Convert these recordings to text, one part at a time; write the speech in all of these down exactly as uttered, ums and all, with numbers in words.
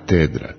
Katedra.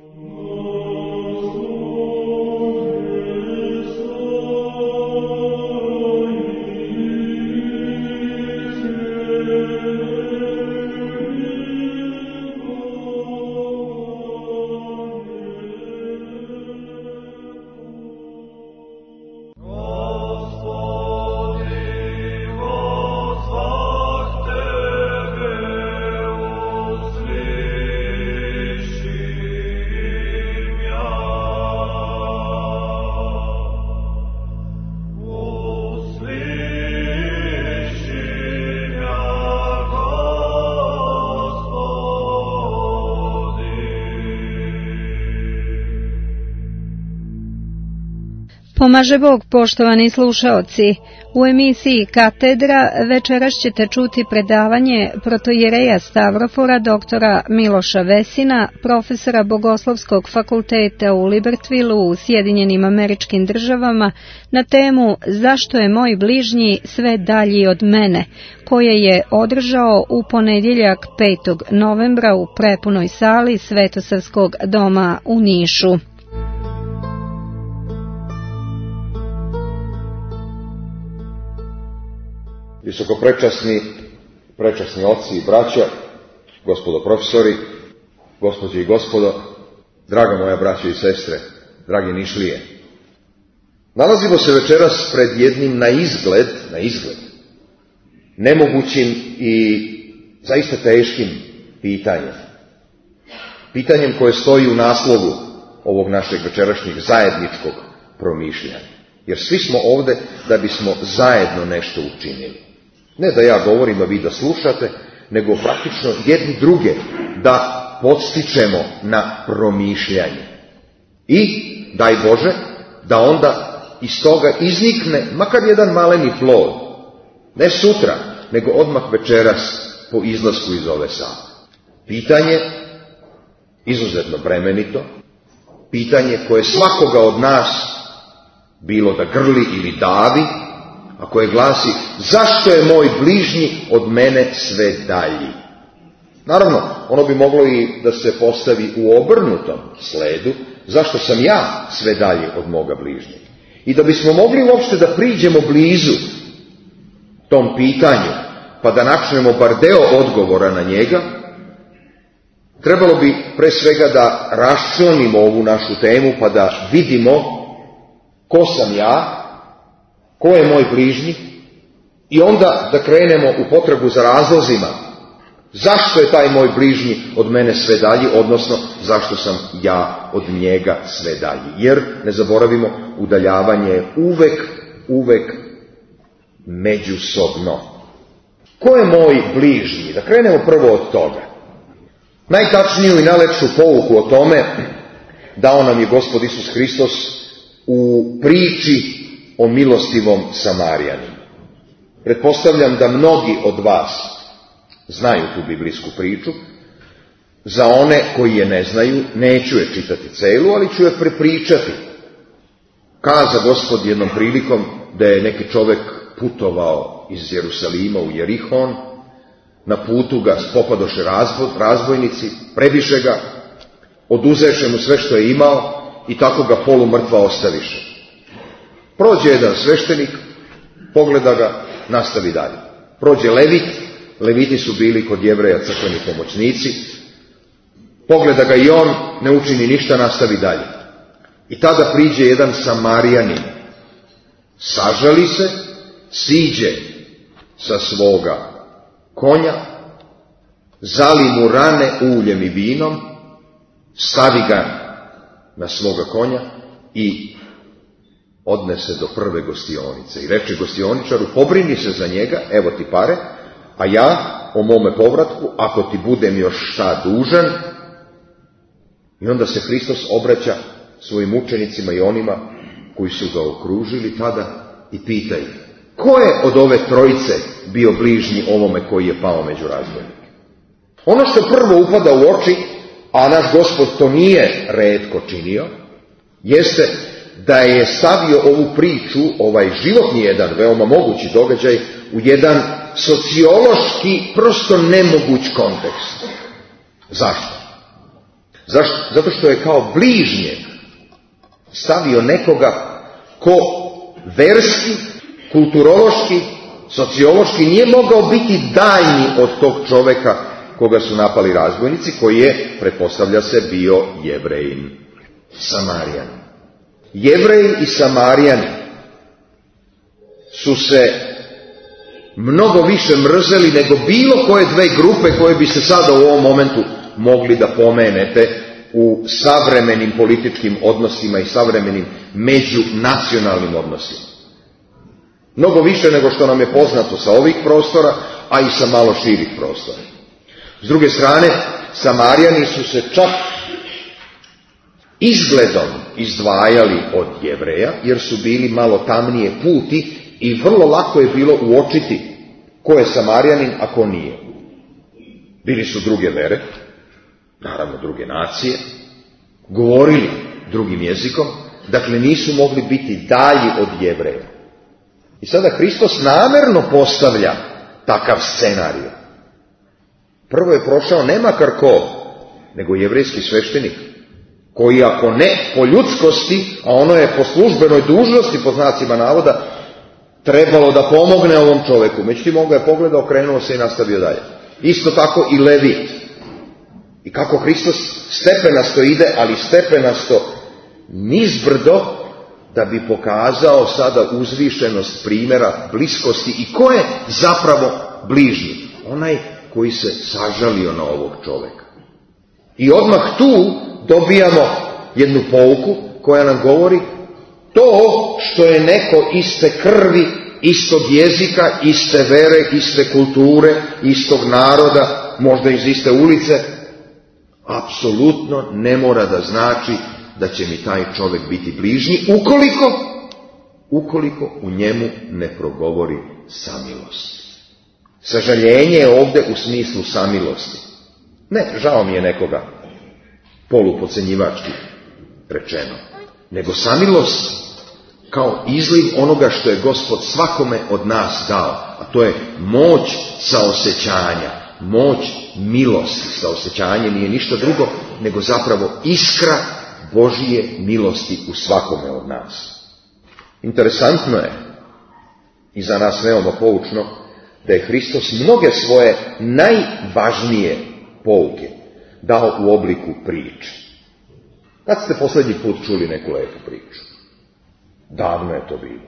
Pomaže Bog, poštovani slušaoci. U emisiji Katedra večeras ćete čuti predavanje protoijereja Stavrofora doktora Miloša Vesina, profesora Bogoslovskog fakulteta u Libertvilu u Sjedinjenim Američkim Državama, na temu Zašto je moj bližnji sve dalji od mene, koje je održao u ponedjeljak petog novembra u prepunoj sali Svetosavskog doma u Nišu. Visoko prečasni, prečasni oci i braća, gospodo profesori, gospođe i gospodo, draga moja braćo i sestre, dragi Nišlije. Nalazimo se večeras pred jednim na izgled, na izgled, nemogućim i zaista teškim pitanjem. Pitanjem koje stoji u naslovu ovog našeg večerašnjeg zajedničkog promišljanja. Jer svi smo ovde da bismo zajedno nešto učinili. Ne da ja govorim, a vi da slušate, nego praktično jedni druge da podstičemo na promišljanje. I, daj Bože, da onda iz toga iznikne makar jedan maleni plod. Ne sutra, nego odmah večeras po izlasku iz ove sale. Pitanje, izuzetno bremenito, pitanje koje svakoga od nas, bilo da grli ili davi, a koje glasi: zašto je moj bližnji od mene sve dalji? Naravno, ono bi moglo i da se postavi u obrnutom sledu: zašto sam ja sve dalji od moga bližnjeg? I da bismo mogli uopšte da priđemo blizu tom pitanju, pa da načnemo bar deo odgovora na njega, trebalo bi pre svega da raščlanimo ovu našu temu, pa da vidimo ko sam ja, ko je moj bližnji, i onda da krenemo u potragu za razlozima zašto je taj moj bližnji od mene sve dalji, odnosno zašto sam ja od njega sve dalji. Jer, ne zaboravimo, udaljavanje je uvek, uvek međusobno. Ko je moj bližnji? Da krenemo prvo od toga. Najtačniju i najlepšu pouku o tome dao nam je Gospod Isus Hristos u priči o milostivom Samarijaninu. Pretpostavljam da mnogi od vas znaju tu biblijsku priču. Za one koji je ne znaju, neću je čitati celu, ali ću je prepričati. Kaza Gospod jednom prilikom da je neki čovek putovao iz Jerusalima u Jerihon, na putu ga spopadoše razbojnici, prebiše ga, oduzeše mu sve što je imao i tako ga polumrtva ostaviše. Prođe jedan sveštenik, pogleda ga, nastavi dalje. Prođe Levit, Leviti su bili kod Jevreja crkveni pomoćnici, pogleda ga i on, ne učini ništa, nastavi dalje. I tada priđe jedan Samarijanin, sažali se, siđe sa svoga konja, zali mu rane uljem i vinom, stavi ga na svoga konja i odnese do prve gostionice. I reče gostioničaru: pobrini se za njega, evo ti pare, a ja o mome povratku, ako ti budem još šta dužan. I onda se Hristos obraća svojim učenicima i onima koji su ga okružili tada i pita ih: ko je od ove trojice bio bližnji ovome koji je pao među razbojnike? Ono što prvo upada u oči, a naš Gospod to nije retko činio, jeste da je stavio ovu priču, ovaj životni jedan veoma mogući događaj, u jedan sociološki prosto nemoguć kontekst. Zašto? Zašto? Zato što je kao bližnjeg stavio nekoga ko verski, kulturološki, sociološki nije mogao biti daljnji od tog čoveka koga su napali razbojnici, koji je, pretpostavlja se, bio Jevrejin, Samarijanin. Jevreji i Samarijani su se mnogo više mrzeli nego bilo koje dve grupe koje bi se sada u ovom momentu mogli da pomenete u savremenim političkim odnosima i savremenim međunacionalnim odnosima. Mnogo više nego što nam je poznato sa ovih prostora, a i sa malo širih prostora. S druge strane, Samarijani su se čak izgledom izdvajali od Jevreja, jer su bili malo tamnije puti i vrlo lako je bilo uočiti ko je Samarijanin, a ko nije. Bili su druge vere, naravno druge nacije, govorili drugim jezikom, dakle nisu mogli biti dalji od Jevreja. I sada Hristos namjerno postavlja takav scenarij. Prvo je prošao ne makar ko, nego jevrejski sveštenik, koji ako ne po ljudskosti, a ono je po službenoj dužnosti, po znacima navoda, trebalo da pomogne ovom čoveku. Međutim, on ga je pogledao, okrenuo se i nastavio dalje. Isto tako i Levit. I kako Hristos stepenasto ide, ali stepenasto nizbrdo, da bi pokazao sada uzvišenost primjera bliskosti i ko je zapravo bližnji. Onaj koji se sažalio na ovog čoveka. I odmah tu dobijamo jednu pouku koja nam govori to što je neko iste krvi, istog jezika, iste vere, iste kulture, istog naroda, možda iz iste ulice, apsolutno ne mora da znači da će mi taj čovjek biti bližnji, ukoliko, ukoliko u njemu ne progovori samilost. Sažaljenje je ovdje u smislu samilosti. Ne, žao mi je nekoga, polupodcenjivački rečeno, nego samilost kao izliv onoga što je Gospod svakome od nas dao, a to je moć saosećanja, moć milosti. Saosećanje nije ništa drugo, nego zapravo iskra Božije milosti u svakome od nas. Interesantno je i za nas veoma poučno da je Hristos mnoge svoje najvažnije pouke dao u obliku priče. Kad ste posljednji put čuli neku lepu priču? Davno je to bilo.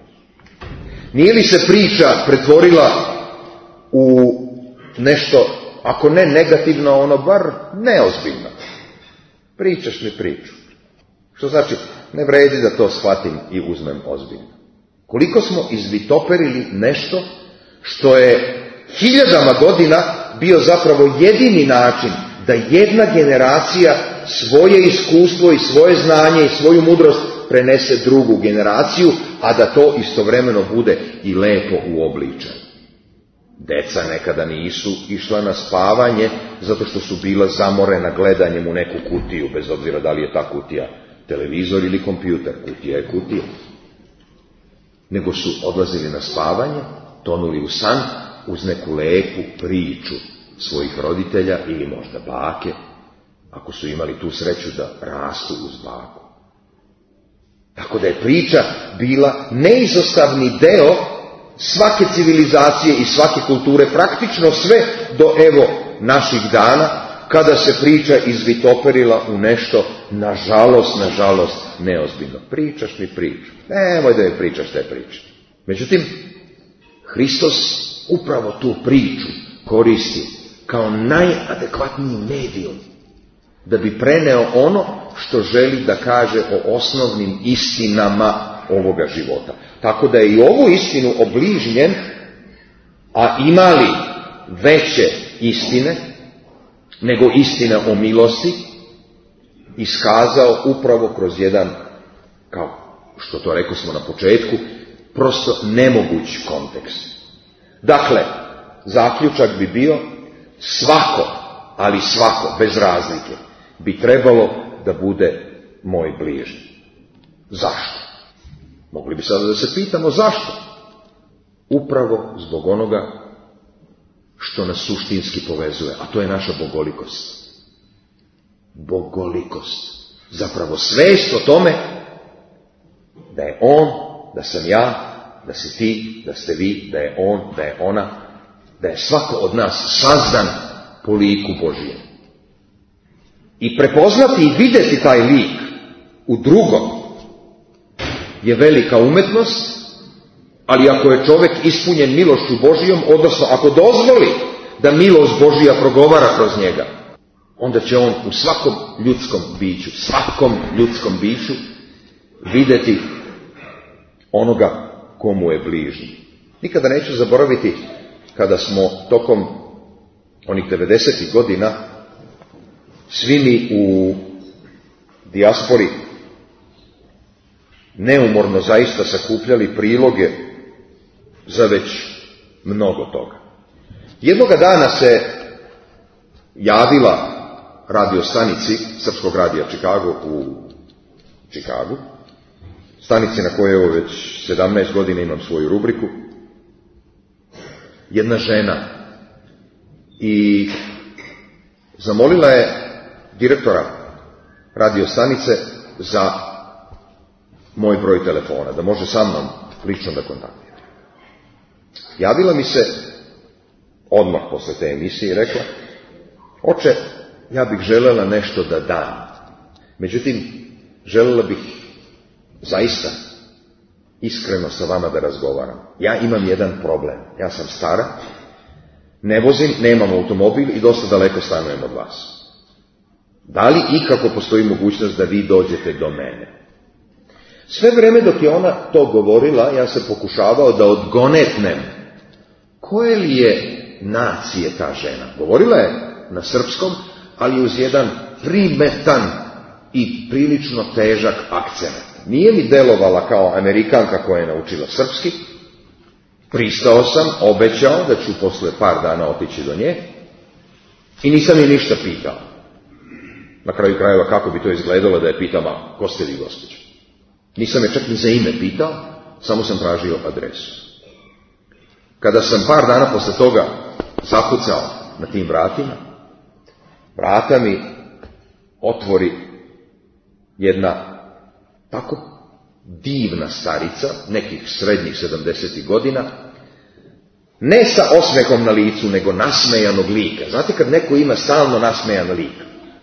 Nije li se priča pretvorila u nešto, ako ne negativno, ono bar neozbiljno? Pričaš mi priču. Što znači, ne vredi da to shvatim i uzmem ozbiljno. Koliko smo izvitoperili nešto što je hiljadama godina bio zapravo jedini način da jedna generacija svoje iskustvo i svoje znanje i svoju mudrost prenese drugu generaciju, a da to istovremeno bude i lepo uobličeno. Deca nekada nisu išla na spavanje zato što su bila zamorena gledanjem u neku kutiju, bez obzira da li je ta kutija televizor ili kompjuter, kutija je kutija. Nego su odlazili na spavanje, tonuli u san uz neku lepu priču svojih roditelja ili možda bake, ako su imali tu sreću da rastu uz baku. Tako da je priča bila neizostavni deo svake civilizacije i svake kulture, praktično sve do evo naših dana, kada se priča izvitoperila u nešto, nažalost, nažalost, neozbiljno. Pričaš mi priču. Nemoj da mi pričaš te priče. Međutim, Hristos upravo tu priču koristi kao najadekvatniji medijum da bi preneo ono što želi da kaže o osnovnim istinama ovoga života. Tako da je i ovu istinu o bližnjem, a imali veće istine nego istina o milosti, iskazao upravo kroz jedan, kao što to rekao smo na početku, prosto nemoguć kontekst. Dakle, zaključak bi bio svako, ali svako, bez razlike, bi trebalo da bude moj bližnji. Zašto? Mogli bi sada da se pitamo zašto? Upravo zbog onoga što nas suštinski povezuje, a to je naša bogolikost. bogolikost. Zapravo svest o tome da je on, da sam ja, da si ti, da ste vi, da je on, da je ona, da je svako od nas sazdan po liku Božijem. I prepoznati i vidjeti taj lik u drugom je velika umetnost, ali ako je čovjek ispunjen milošću Božijom, odnosno ako dozvoli da milost Božija progovara kroz njega, onda će on u svakom ljudskom biću, svakom ljudskom biću vidjeti onoga komu je bližnji. Nikada neću zaboraviti kada smo tokom onih devedesetih godina svi mi u dijaspori neumorno zaista sakupljali priloge za već mnogo toga. Jednoga dana se javila radio stanici Srpskog radija Chicago u Chicagu, stanici na kojoj evo već sedamnaest godina imam svoju rubriku, jedna žena i zamolila je direktora radio stanice za moj broj telefona, da može sa mnom lično da kontaktira. Javila mi se odmah posle te emisije i rekla: oče, ja bih željela nešto da dam. Međutim, željela bih zaista iskreno sa vama da razgovaram. Ja imam jedan problem. Ja sam stara, ne vozim, nemam automobil i dosta daleko stanujem od vas. Da li ikako postoji mogućnost da vi dođete do mene? Sve vrijeme dok je ona to govorila, ja se pokušavao da odgonetnem koje li je nacije ta žena. Govorila je na srpskom, ali uz jedan primetan i prilično težak akcent. Nije mi delovala kao Amerikanka koja je naučila srpski. Pristao sam, obećao da ću posle par dana otići do nje i nisam je ništa pitao. Na kraju krajeva kako bi to izgledalo da je pitao: ma, ko ste vi, gospođo? Nisam je čak ni za ime pitao, samo sam tražio adresu. Kada sam par dana posle toga zakucao na tim vratima, vrata mi otvori jedna tako divna starica, nekih srednjih sedamdesetih godina, ne sa osmehom na licu, nego nasmejanog lika. Znate kad neko ima stalno nasmejan lik?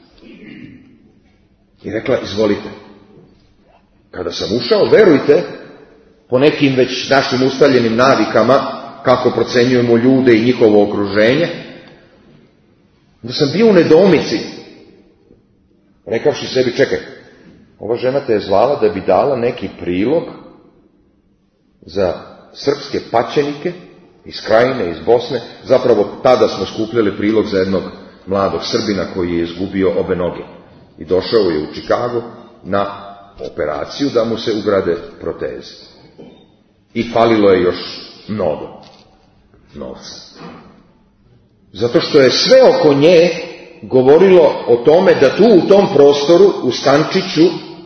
I rekla: izvolite. Kada sam ušao, verujte, po nekim već našim ustaljenim navikama, kako procenjujemo ljude i njihovo okruženje, da sam bio u nedoumici, rekavši sebi: čekaj, ova žena te je zvala da bi dala neki prilog za srpske paćenike iz Krajine, iz Bosne. Zapravo tada smo skupljali prilog za jednog mladog Srbina koji je izgubio obe noge i došao je u Chicago na operaciju da mu se ugrade proteze. I falilo je još mnogo novca. Zato što je sve oko nje govorilo o tome da tu u tom prostoru, u stančiću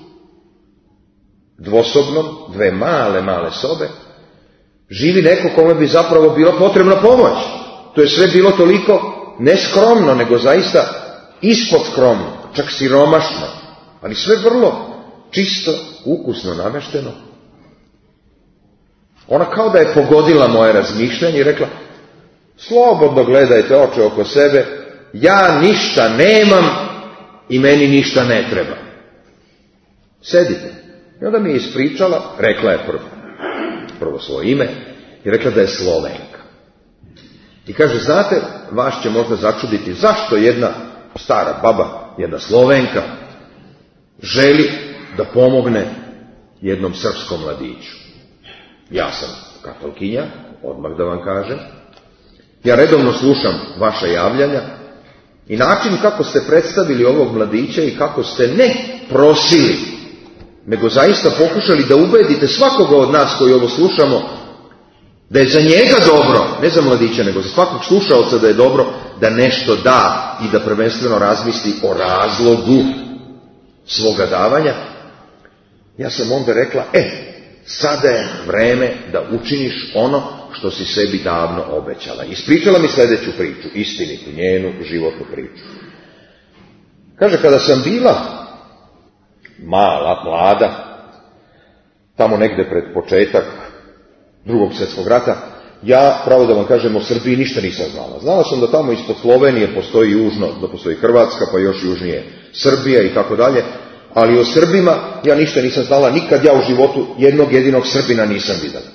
dvosobnom, dve male, male sobe, živi neko kome bi zapravo bila potrebna pomoć. To je sve bilo toliko ne skromno, nego zaista ispod skromno, čak siromašno, ali sve vrlo čisto, ukusno namešteno. Ona kao da je pogodila moje razmišljanje i rekla: slobodno gledajte, oče, oko sebe, ja ništa nemam i meni ništa ne treba. Sedite. I onda mi je ispričala, rekla je prvo, prvo svoje ime i rekla da je Slovenka. I kaže: znate, vas će možda začuditi zašto jedna stara baba, jedna Slovenka, želi da pomogne jednom srpskom mladiću. Ja sam katolkinja, odmah da vam kažem. Ja redovno slušam vaša javljanja i način kako ste predstavili ovog mladića i kako ste ne prosili, nego zaista pokušali da ubedite svakoga od nas koji ovo slušamo da je za njega dobro, ne za mladića, nego za svakog slušaoca da je dobro da nešto da i da prvenstveno razmisli o razlogu svoga davanja. Ja sam onda rekla: e, sada je vreme da učiniš ono što si sebi davno obećala. Ispričala mi sljedeću priču, istinitu, njenu životnu priču. Kaže, kada sam bila mala, mlada, tamo negde pred početak Drugog svjetskog rata, ja, pravo da vam kažem, o Srbiji ništa nisam znala. Znala sam da tamo ispod Slovenije postoji južno, da postoji Hrvatska, pa još južnije Srbija i tako dalje, ali o Srbima ja ništa nisam znala, nikad ja u životu jednog jedinog Srbina nisam vidjela.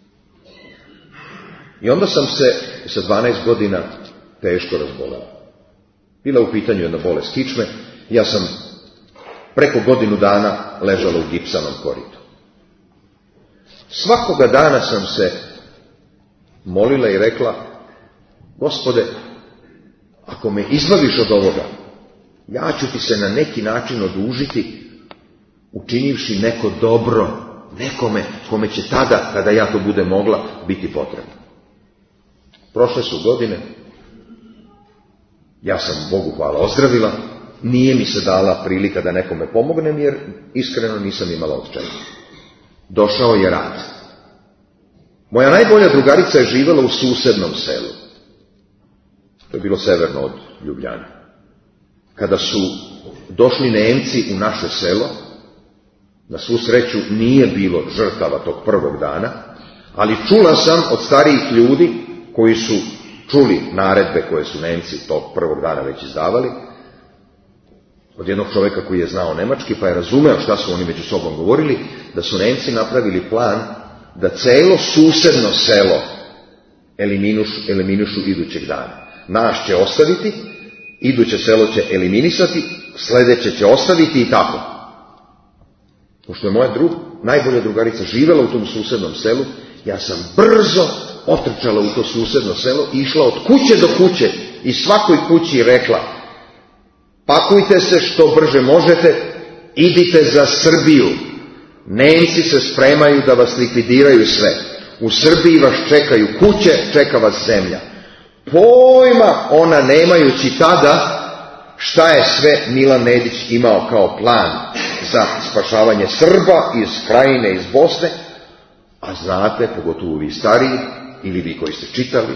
I onda sam se sa dvanaest godina teško razbolela. Bila u pitanju jedna bolest kičme, ja sam preko godinu dana ležala u gipsanom koritu. Svakoga dana sam se molila i rekla, Gospode, ako me izbaviš od ovoga, ja ću ti se na neki način odužiti, učinivši neko dobro nekome kome će tada, kada ja to budem mogla, biti potrebno. Prošle su godine, ja sam Bogu hvala ozdravila, nije mi se dala prilika da nekome pomognem, jer iskreno nisam imala od čega. Došao je rat. Moja najbolja drugarica je živjela u susednom selu. To je bilo severno od Ljubljane. Kada su došli Nemci u naše selo, na svu sreću nije bilo žrtava tog prvog dana, ali čula sam od starijih ljudi koji su čuli naredbe koje su Nemci tog prvog dana već izdavali, od jednog čovjeka koji je znao nemački, pa je razumeo šta su oni među sobom govorili, da su Nemci napravili plan da celo susedno selo eliminišu, eliminišu idućeg dana. Naš će ostaviti, iduće selo će eliminisati, sljedeće će ostaviti i tako. Pošto je moja drug, najbolja drugarica živjela u tom susednom selu, ja sam brzo otrčala u to susedno selo i išla od kuće do kuće i svakoj kući rekla, pakujte se što brže možete, idite za Srbiju. Nemci se spremaju da vas likvidiraju sve. U Srbiji vas čekaju kuće, čeka vas zemlja. Pojma ona nemajući tada šta je sve Milan Nedić imao kao plan za spašavanje Srba iz Krajine, iz Bosne, a znate, pogotovo vi stariji, ili vi koji ste čitali,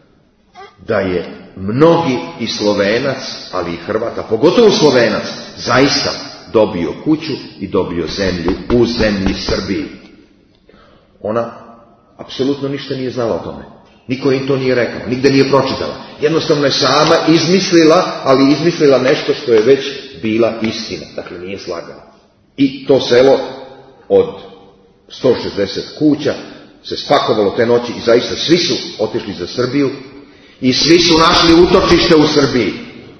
da je mnogi i Slovenac, ali i Hrvata, pogotovo Slovenac, zaista dobio kuću i dobio zemlju u zemlji Srbiji. Ona apsolutno ništa nije znala o tome. Niko im to nije rekao, nigde nije pročitala. Jednostavno je sama izmislila, ali izmislila nešto što je već bila istina. Dakle, nije slagala. I to selo od sto šezdeset kuća se spakovalo te noći i zaista svi su otišli za Srbiju i svi su našli utočište u Srbiji.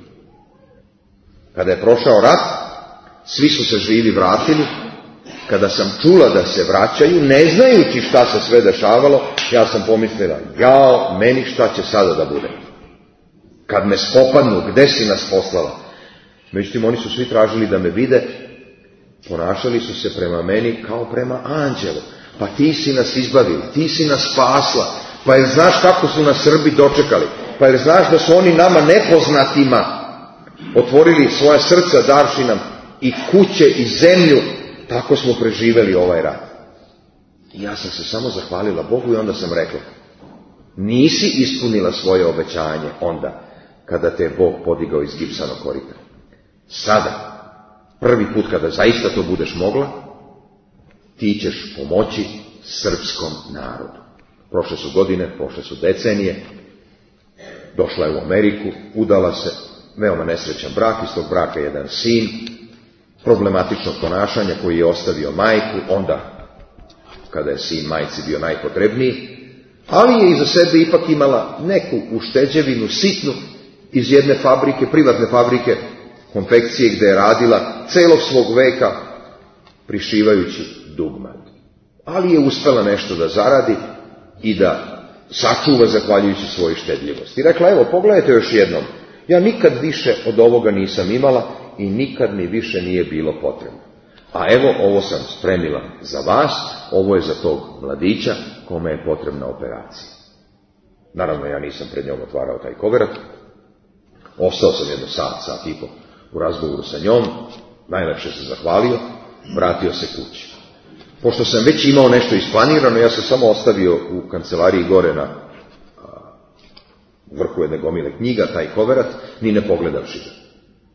Kada je prošao rat, svi su se živi vratili. Kada sam čula da se vraćaju, ne znajući šta se sve dešavalo, ja sam pomislila, jao, meni šta će sada da bude? Kad me spopadnu, gde si nas poslala? Međutim, oni su svi tražili da me vide, ponašali su se prema meni kao prema anđelu. Pa ti si nas izbavila, ti si nas spasla, pa jer znaš kako su nas Srbi dočekali, pa jer znaš da su oni nama nepoznatima otvorili svoja srca davši nam i kuće i zemlju, tako smo preživeli ovaj rat. I ja sam se samo zahvalila Bogu i onda sam rekla, nisi ispunila svoje obećanje onda kada te je Bog podigao iz gipsanog korita. Sada, prvi put kada zaista to budeš mogla, ti ćeš pomoći srpskom narodu. Prošle su godine, prošle su decenije, došla je u Ameriku, udala se, veoma nesrećan brak, iz tog braka jedan sin, problematičnog ponašanja koji je ostavio majku, onda kada je sin majci bio najpotrebniji, ali je iza sebe ipak imala neku ušteđevinu sitnu iz jedne fabrike, privatne fabrike, konfekcije gdje je radila celog svog veka prišivajući dugmat. Ali je uspela nešto da zaradi i da sačuva zahvaljujući svojoj štedljivosti. I rekla, evo, pogledajte još jednom, ja nikad više od ovoga nisam imala i nikad mi više nije bilo potrebno. A evo, ovo sam spremila za vas, ovo je za tog mladića kome je potrebna operacija. Naravno, ja nisam pred njom otvarao taj koverat. Ostao sam jedno sat, sat i po u razgovoru sa njom, najlepše se zahvalio, vratio se kući. Pošto sam već imao nešto isplanirano, ja sam samo ostavio u kancelariji gore na vrhu jedne gomile knjiga, taj koverat, ni ne pogledavši ga.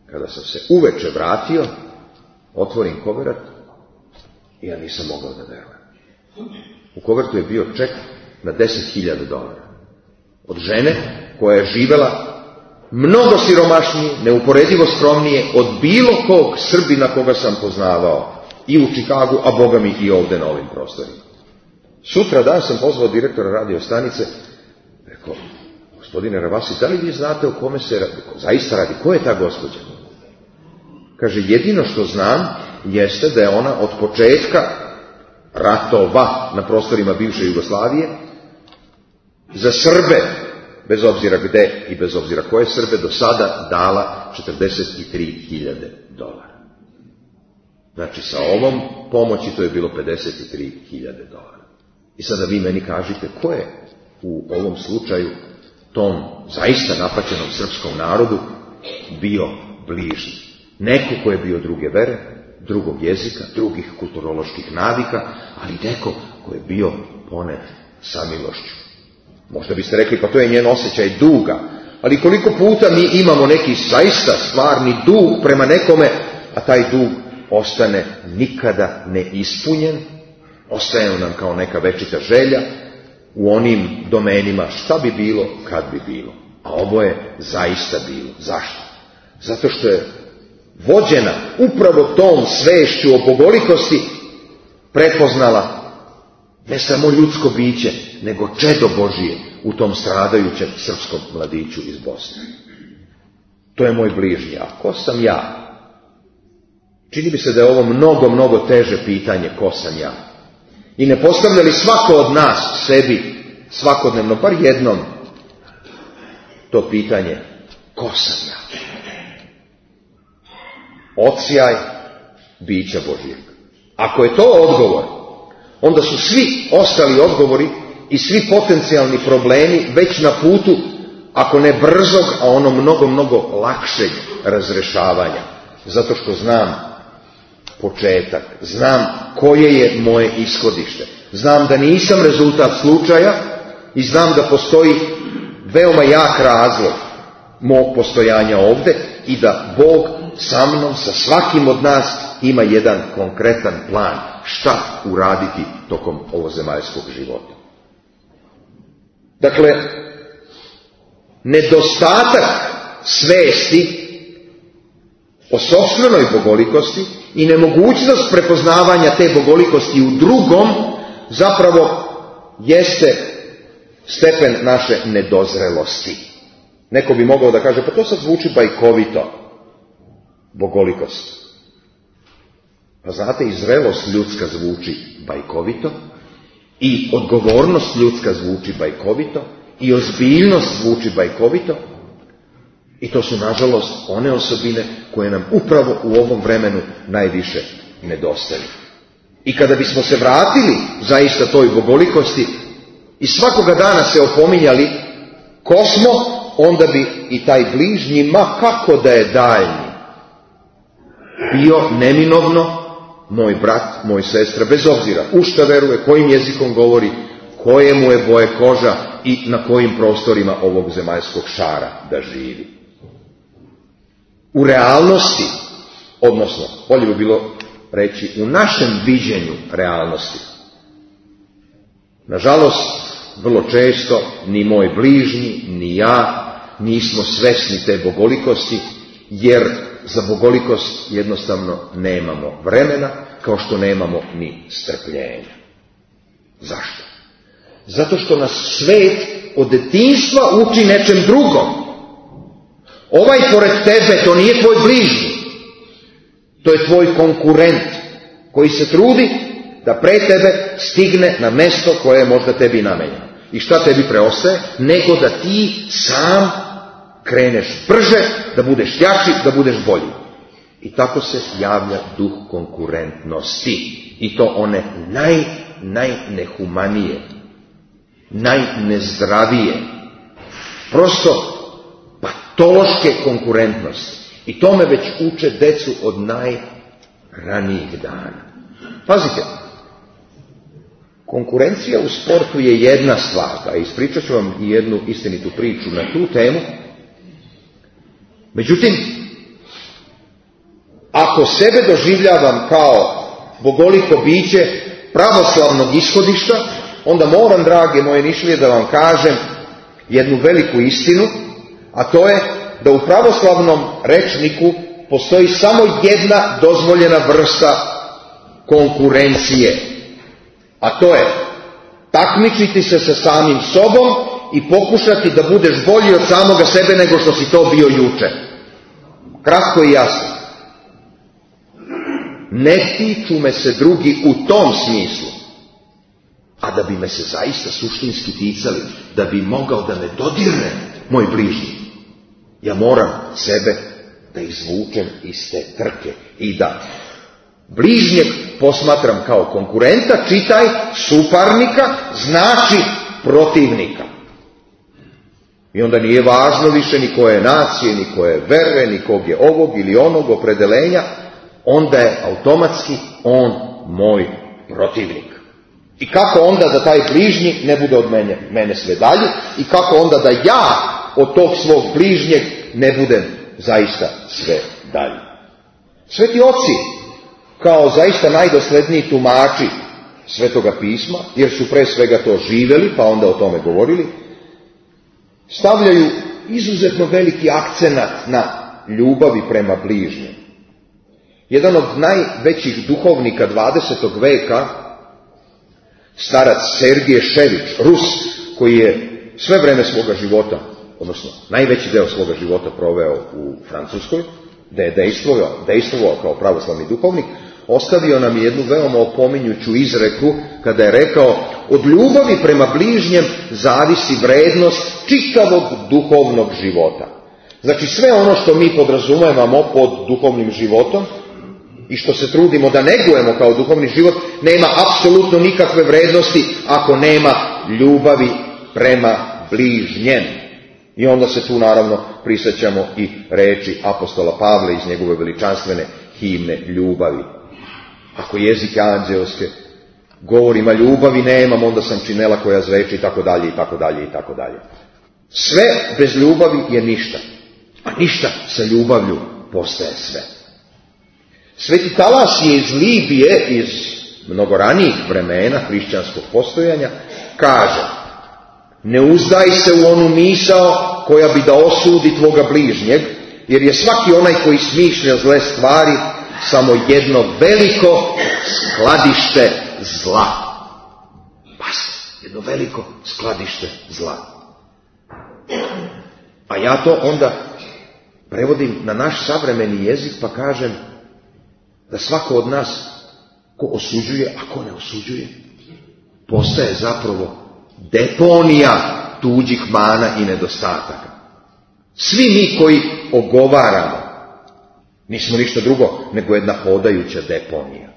Kada sam se uveče vratio, otvorim koverat i ja nisam mogao da verujem. U kovertu je bio ček na deset hiljada dolara. Od žene koja je živela mnogo siromašnije, neuporedivo skromnije od bilo kog Srbina koga sam poznavao i u Čikagu, a boga mi i ovde na ovim prostorima. Sutra dan sam pozvao direktora radio stanice, rekao, gospodine Ravasi, da li vi znate o kome se radi? Zaista radi, ko je ta gospođa? Kaže, jedino što znam jeste da je ona od početka ratova na prostorima bivše Jugoslavije za Srbe, bez obzira gde i bez obzira koje Srbe, do sada dala četrdeset tri hiljade dolara. Znači, sa ovom pomoći to je bilo pedeset tri hiljade dolara. I sada vi meni kažite ko je u ovom slučaju tom zaista napaćenom srpskom narodu bio bližnji. Neko ko je bio druge vere, drugog jezika, drugih kulturoloških navika, ali neko ko je bio ponet sa milošću. Možda biste rekli, pa to je njen osjećaj duga, ali koliko puta mi imamo neki zaista stvarni dug prema nekome, a taj dug ostane nikada neispunjen, ostaje nam kao neka večita želja u onim domenima šta bi bilo, kad bi bilo. A ovo je zaista bilo. Zašto? Zato što je vođena upravo tom svešću o bogolikosti prepoznala ne samo ljudsko biće, nego čedo Božije u tom stradajućem srpskom mladiću iz Bosne. To je moj bližnji. A ko sam ja? Čini mi se da je ovo mnogo, mnogo teže pitanje ko sam ja. I ne postavlja li svako od nas sebi svakodnevno, bar jednom, to pitanje ko sam ja? Odsjaj bića Božijeg. Ako je to odgovor, onda su svi ostali odgovori i svi potencijalni problemi već na putu, ako ne brzog, a ono mnogo, mnogo lakšeg razrešavanja. Zato što znam početak, znam koje je moje ishodište, znam da nisam rezultat slučaja i znam da postoji veoma jak razlog mog postojanja ovde i da Bog sa mnom, sa svakim od nas ima jedan konkretan plan šta uraditi tokom ovozemaljskog života. Dakle, nedostatak svesti o sopstvenoj bogolikosti i nemogućnost prepoznavanja te bogolikosti u drugom zapravo jeste stepen naše nedozrelosti. Neko bi mogao da kaže, pa to sad zvuči bajkovito, bogolikost. Pa znate, i zrelost ljudska zvuči bajkovito, i odgovornost ljudska zvuči bajkovito, i ozbiljnost zvuči bajkovito, i to su, nažalost, one osobine koje nam upravo u ovom vremenu najviše nedostaju. I kada bismo se vratili zaista toj bogolikosti i svakoga dana se opominjali ko smo, onda bi i taj bližnji, ma kako da je daljni, bio neminovno moj brat, moj sestra, bez obzira u šta veruje, kojim jezikom govori, koje mu je boje koža i na kojim prostorima ovog zemaljskog šara da živi. U realnosti, odnosno, bolje bi bilo reći, u našem viđenju realnosti, nažalost, vrlo često ni moj bližnji, ni ja nismo svesni te bogolikosti, jer za bogolikost jednostavno nemamo vremena, kao što nemamo ni strpljenja. Zašto? Zato što nas svet od detinjstva uči nečem drugom. Ovaj pored tebe, to nije tvoj bližnji. To je tvoj konkurent koji se trudi da pre tebe stigne na mesto koje je možda tebi namenjeno. I šta tebi preostaje? Nego da ti sam kreneš brže, da budeš jači, da budeš bolji. I tako se javlja duh konkurentnosti. I to one naj, najnehumanije, najnezdravije, prosto patološke konkurentnosti. I tome već uče decu od najranijih dana. Pazite, konkurencija u sportu je jedna stvar, a ispričat ću vam i jednu istinitu priču na tu temu. Međutim, ako sebe doživljavam kao bogoliko biće pravoslavnog ishodišta, onda moram, drage moje nišlije, da vam kažem jednu veliku istinu, a to je da u pravoslavnom rečniku postoji samo jedna dozvoljena vrsta konkurencije, a to je takmičiti se sa samim sobom i pokušati da budeš bolji od samoga sebe nego što si to bio juče. Kratko i jasno. Ne tiču me se drugi u tom smislu, a da bi me se zaista suštinski ticali, da bi mogao da me dodirne moj bližnji, ja moram sebe da izvučem iz te trke i da bližnjeg posmatram kao konkurenta, čitaj suparnika, znači protivnika. I onda nije važno više ni koje nacije, ni koje vere, ni kog je ovog ili onog opredelenja, onda je automatski on moj protivnik. I kako onda da taj bližnji ne bude od mene, mene sve dalje, i kako onda da ja od tog svog bližnjeg ne budem zaista sve dalje. Sveti oci, kao zaista najdosledniji tumači Svetoga pisma, jer su pre svega to živjeli, pa onda o tome govorili, stavljaju izuzetno veliki akcenat na ljubavi prema bližnjem. Jedan od najvećih duhovnika dvadesetog veka, starac Sergije Šević, Rus, koji je sve vreme svoga života, odnosno najveći deo svoga života proveo u Francuskoj, da je dejstvovao, dejstvovao kao pravoslavni duhovnik, ostavio nam jednu veoma opominjuću izreku kada je rekao: od ljubavi prema bližnjem zavisi vrednost čitavog duhovnog života. Znači sve ono što mi podrazumevamo pod duhovnim životom i što se trudimo da negujemo kao duhovni život, nema apsolutno nikakve vrednosti ako nema ljubavi prema bližnjem. I onda se tu naravno prisjećamo i reči apostola Pavla iz njegove veličanstvene himne ljubavi. Ako jezik anđeoske govorima ljubavi nemam, onda sam činela koja zveči i tako dalje i tako dalje i tako dalje. Sve bez ljubavi je ništa, a ništa sa ljubavlju postaje sve. Sveti Talas je iz Libije, iz mnogo ranijih vremena hrišćanskog postojanja, kaže: ne uzdaj se u onu misao koja bi da osudi tvoga bližnjeg, jer je svaki onaj koji smišlja zle stvari samo jedno veliko skladište zla. Pazite, jedno veliko skladište zla. A ja to onda prevodim na naš savremeni jezik pa kažem da svako od nas ko osuđuje, a ko ne osuđuje, postaje zapravo deponija tuđih mana i nedostataka. Svi mi koji ogovaramo nismo ništa drugo nego jedna hodajuća deponija.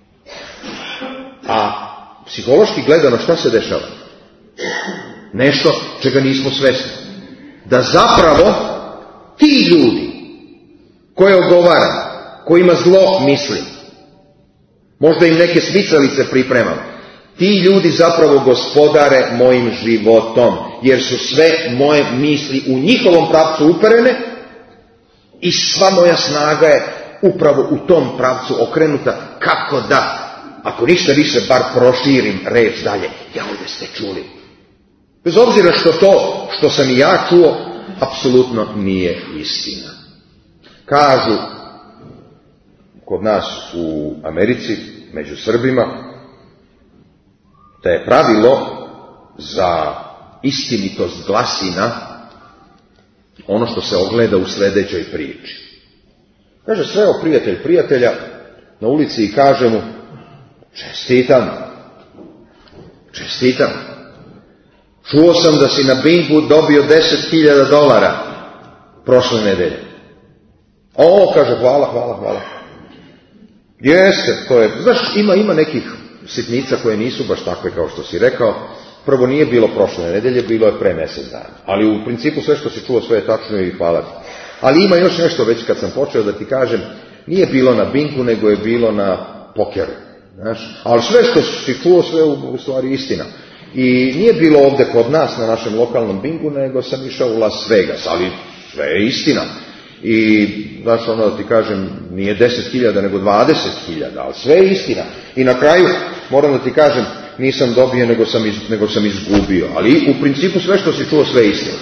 A psihološki gledano šta se dešava? Nešto čega nismo svesni. Da zapravo ti ljudi koje ogovaram, kojima zlo mislim, možda im neke smicalice pripremam, ti ljudi zapravo gospodare mojim životom, jer su sve moje misli u njihovom pravcu uperene i sva moja snaga je upravo u tom pravcu okrenuta, kako da, ako ništa više, bar proširim reč dalje. Ja ovdje ste čuli. Bez obzira što to što sam i ja čuo, apsolutno nije istina. Kažu kod nas u Americi, među Srbima, da je pravilo za istinitost glasina ono što se ogleda u sljedećoj priči. Kaže, sreo prijatelj prijatelja na ulici i kaže mu: čestitam, čestitam. Čuo sam da si na bingu dobio deset hiljada dolara prošle nedelje. O, kaže, hvala, hvala, hvala. Jeste, to je, znaš, ima, ima nekih sitnica koje nisu baš takve kao što si rekao. Prvo, nije bilo prošle nedelje, bilo je pre mjesec dana. Ali u principu sve što si čuo, sve je tačno i hvala ti. Ali ima još nešto, već kad sam počeo da ti kažem, nije bilo na binku, nego je bilo na pokeru. Znaš? Ali sve što si čuo, sve u, u stvari istina. I nije bilo ovdje kod nas na našem lokalnom bingu, nego sam išao u Las Vegas, ali sve je istina. I, znaš, ono da ti kažem, nije deset hiljada, nego dvadeset hiljada, ali sve je istina. I na kraju, moram da ti kažem, nisam dobio, nego sam, iz, nego sam izgubio. Ali u principu sve što si čuo, sve je istina.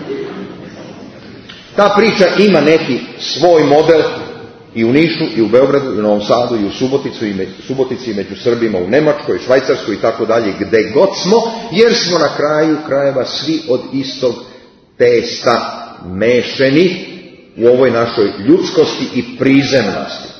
Ta priča ima neki svoj model i u Nišu, i u Beogradu, i u Novom Sadu, i u Suboticu, i među, Subotici, i među Srbima, u Nemačkoj, Švajcarskoj i tako dalje, gde god smo, jer smo na kraju krajeva svi od istog testa mešani u ovoj našoj ljudskosti i prizemnosti.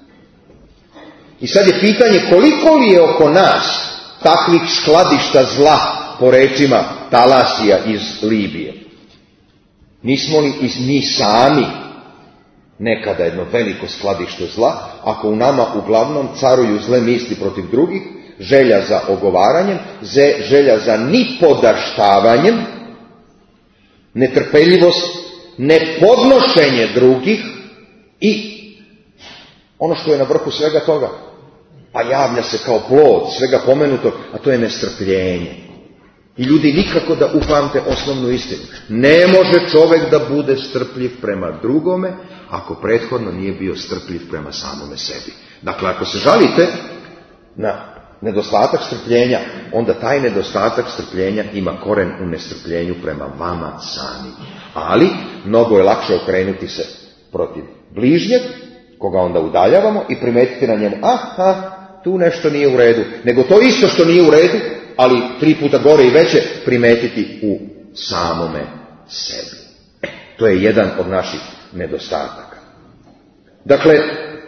I sad je pitanje koliko li je oko nas takvih skladišta zla, po rečima Talasija iz Libije. Nismo li mi sami nekada jedno veliko skladište zla, ako u nama uglavnom caruju zle misli protiv drugih, želja za ogovaranjem, želja za nipodaštavanjem, netrpeljivost, nepodnošenje drugih i ono što je na vrhu svega toga, a javlja se kao plod svega pomenutog, a to je nestrpljenje. I ljudi nikako da upamte osnovnu istinu. Ne može čovjek da bude strpljiv prema drugome, ako prethodno nije bio strpljiv prema samome sebi. Dakle, ako se žalite na nedostatak strpljenja, onda taj nedostatak strpljenja ima koren u nestrpljenju prema vama sami. Ali, mnogo je lakše okrenuti se protiv bližnjeg, koga onda udaljavamo, i primetiti na njemu, aha, tu nešto nije u redu, nego to isto što nije u redu, ali tri puta gore i veće, primetiti u samome sebi. E, to je jedan od naših nedostataka. Dakle,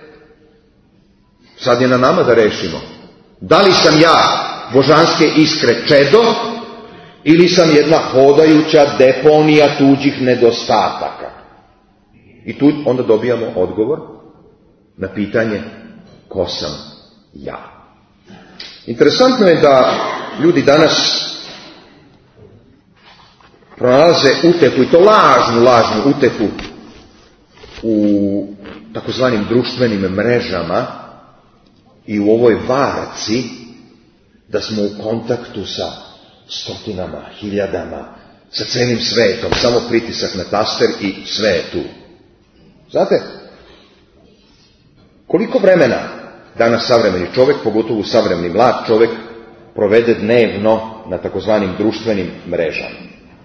sad je na nama da rešimo, da li sam ja božanske iskre čedo, ili sam jedna hodajuća deponija tuđih nedostataka. I tu onda dobijamo odgovor na pitanje ko sam ja. Interesantno je da ljudi danas pronalaze utehu, i to lažnu, lažnu utehu u takozvanim društvenim mrežama i u ovoj varci da smo u kontaktu sa stotinama, hiljadama, sa celim svetom, samo pritisak na taster i sve je tu. Znate, koliko vremena danas savremeni čovjek, pogotovo savremeni mlad čovjek, provede dnevno na takozvanim društvenim mrežama?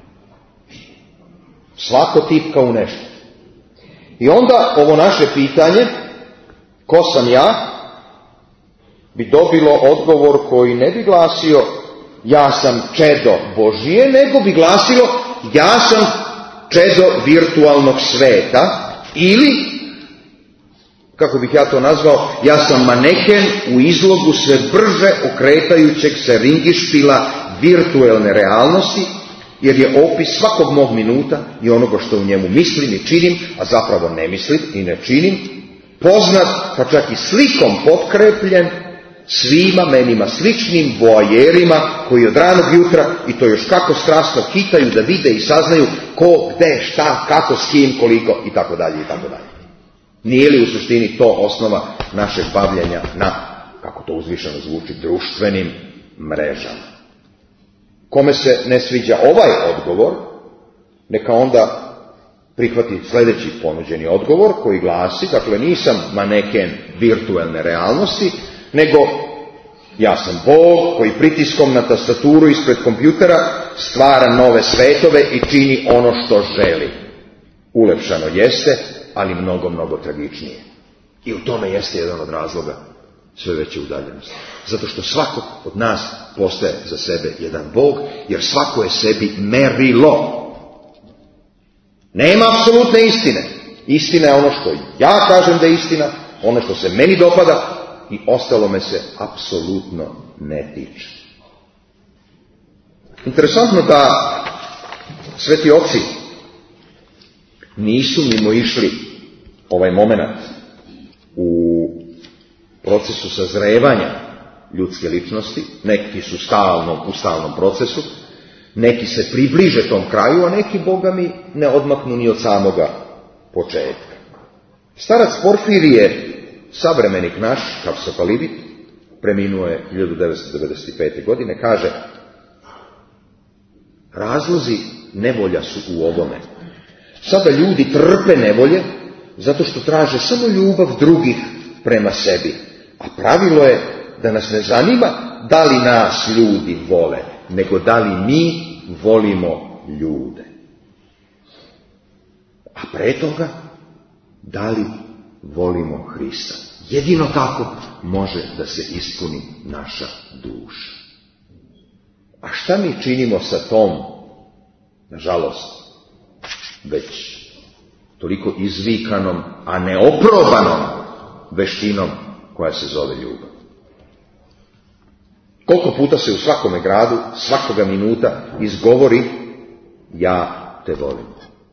Svako tipka u nešto. I onda ovo naše pitanje, ko sam ja, bi dobilo odgovor koji ne bi glasio ja sam čedo Božije, nego bi glasilo ja sam čedo virtualnog sveta, ili, kako bih ja to nazvao, ja sam maneken u izlogu sve brže okretajućeg se ringištila virtualne realnosti, jer je opis svakog mog minuta i onoga što u njemu mislim i činim, a zapravo ne mislim i ne činim, poznat, pa čak i slikom potkrepljen, svima menima sličnim voajerima koji od ranog jutra, i to još kako strasno, hitaju da vide i saznaju ko, gde, šta, kako, s kim, koliko i tako dalje i tako dalje. Nije li u suštini to osnova našeg bavljenja na, kako to uzvišeno zvuči, društvenim mrežama? Kome se ne sviđa ovaj odgovor, neka onda prihvati sljedeći ponuđeni odgovor koji glasi, dakle nisam maneken virtualne realnosti, nego ja sam Bog koji pritiskom na tastaturu ispred kompjutera stvara nove svetove i čini ono što želi. Ulepšano jeste, ali mnogo, mnogo tragičnije. I u tome jeste jedan od razloga sve veće udaljenosti. Zato što svako od nas postaje za sebe jedan Bog, jer svako je sebi merilo. Nema apsolutne istine. Istina je ono što ja kažem da je istina, ono što se meni dopada, i ostalo me se apsolutno ne tiče. Interesantno da sveti oci nisu mimo išli ovaj moment u procesu sazrevanja ljudske ličnosti, neki su stalno, u stalnom procesu, neki se približe tom kraju, a neki, Boga mi, ne odmaknu ni od samoga početka. Starac Porfirije, savremenik naš, Kapsopalibit, preminuo je hiljadu devetsto devedeset pete. godine, kaže: razlozi nevolja su u ovome. Sada ljudi trpe nevolje zato što traže samo ljubav drugih prema sebi. A pravilo je da nas ne zanima da li nas ljudi vole, nego da li mi volimo ljude. A pre toga, da li volimo Hrista. Jedino tako može da se ispuni naša duša. A šta mi činimo sa tom, nažalost, već toliko izvikanom, a neoprobanom veštinom koja se zove ljubav? Koliko puta se u svakome gradu, svakoga minuta izgovori ja te volim.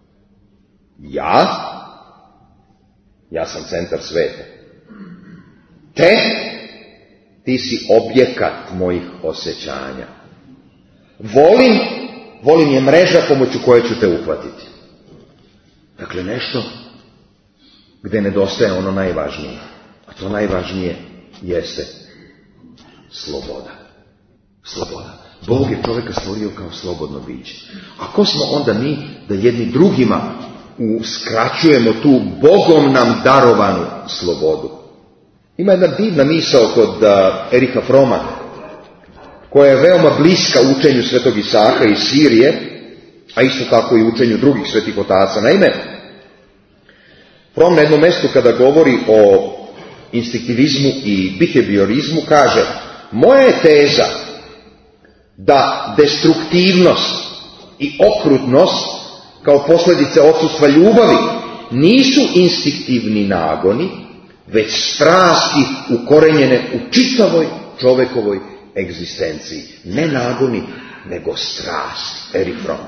Ja? Ja sam centar sveta. Te? Ti si objekat mojih osjećanja. Volim, volim je mreža pomoću koje ću te uhvatiti. Dakle, nešto gde nedostaje ono najvažnije. A to najvažnije jeste sloboda. Sloboda. Bog je čovjeka stvorio kao slobodno biće. A ko smo onda mi da jedni drugima uskraćujemo tu Bogom nam darovanu slobodu? Ima jedna divna misao kod uh, Ericha Frommea, koja je veoma bliska učenju svetog Isaka iz Sirije, a isto tako i učenju drugih svetih otaca. Naime, Fromm na jednom mjestu kada govori o instinktivizmu i behaviorizmu kaže: moja je teza da destruktivnost i okrutnost kao posljedice odsustva ljubavi nisu instinktivni nagoni, već strasti ukorenjene u čitavoj čovjekovoj egzistenciji. Ne nagoni, nego strast. Erich Fromm.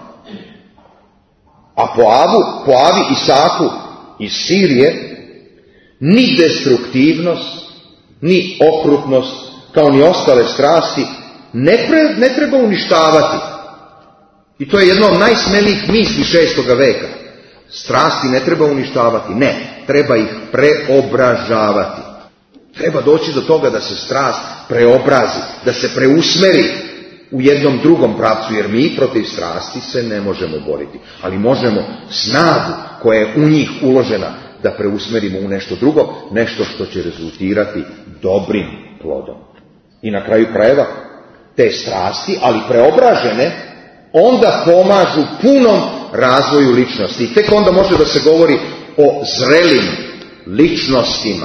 A po Avu, po Avi Isaku iz Sirije, ni destruktivnost, ni okrutnost, kao ni ostale strasti, ne, pre, ne treba uništavati. I to je jedno od najsmelijih misli šestoga veka. Strasti ne treba uništavati, ne, treba ih preobražavati. Treba doći do toga da se strast preobrazi, da se preusmeri u jednom drugom pravcu, jer mi protiv strasti se ne možemo boriti. Ali možemo snagu koja je u njih uložena da preusmerimo u nešto drugo, nešto što će rezultirati dobrim plodom. I na kraju krajeva, te strasti, ali preobražene, onda pomažu punom razvoju ličnosti. I tek onda može da se govori o zrelim ličnostima.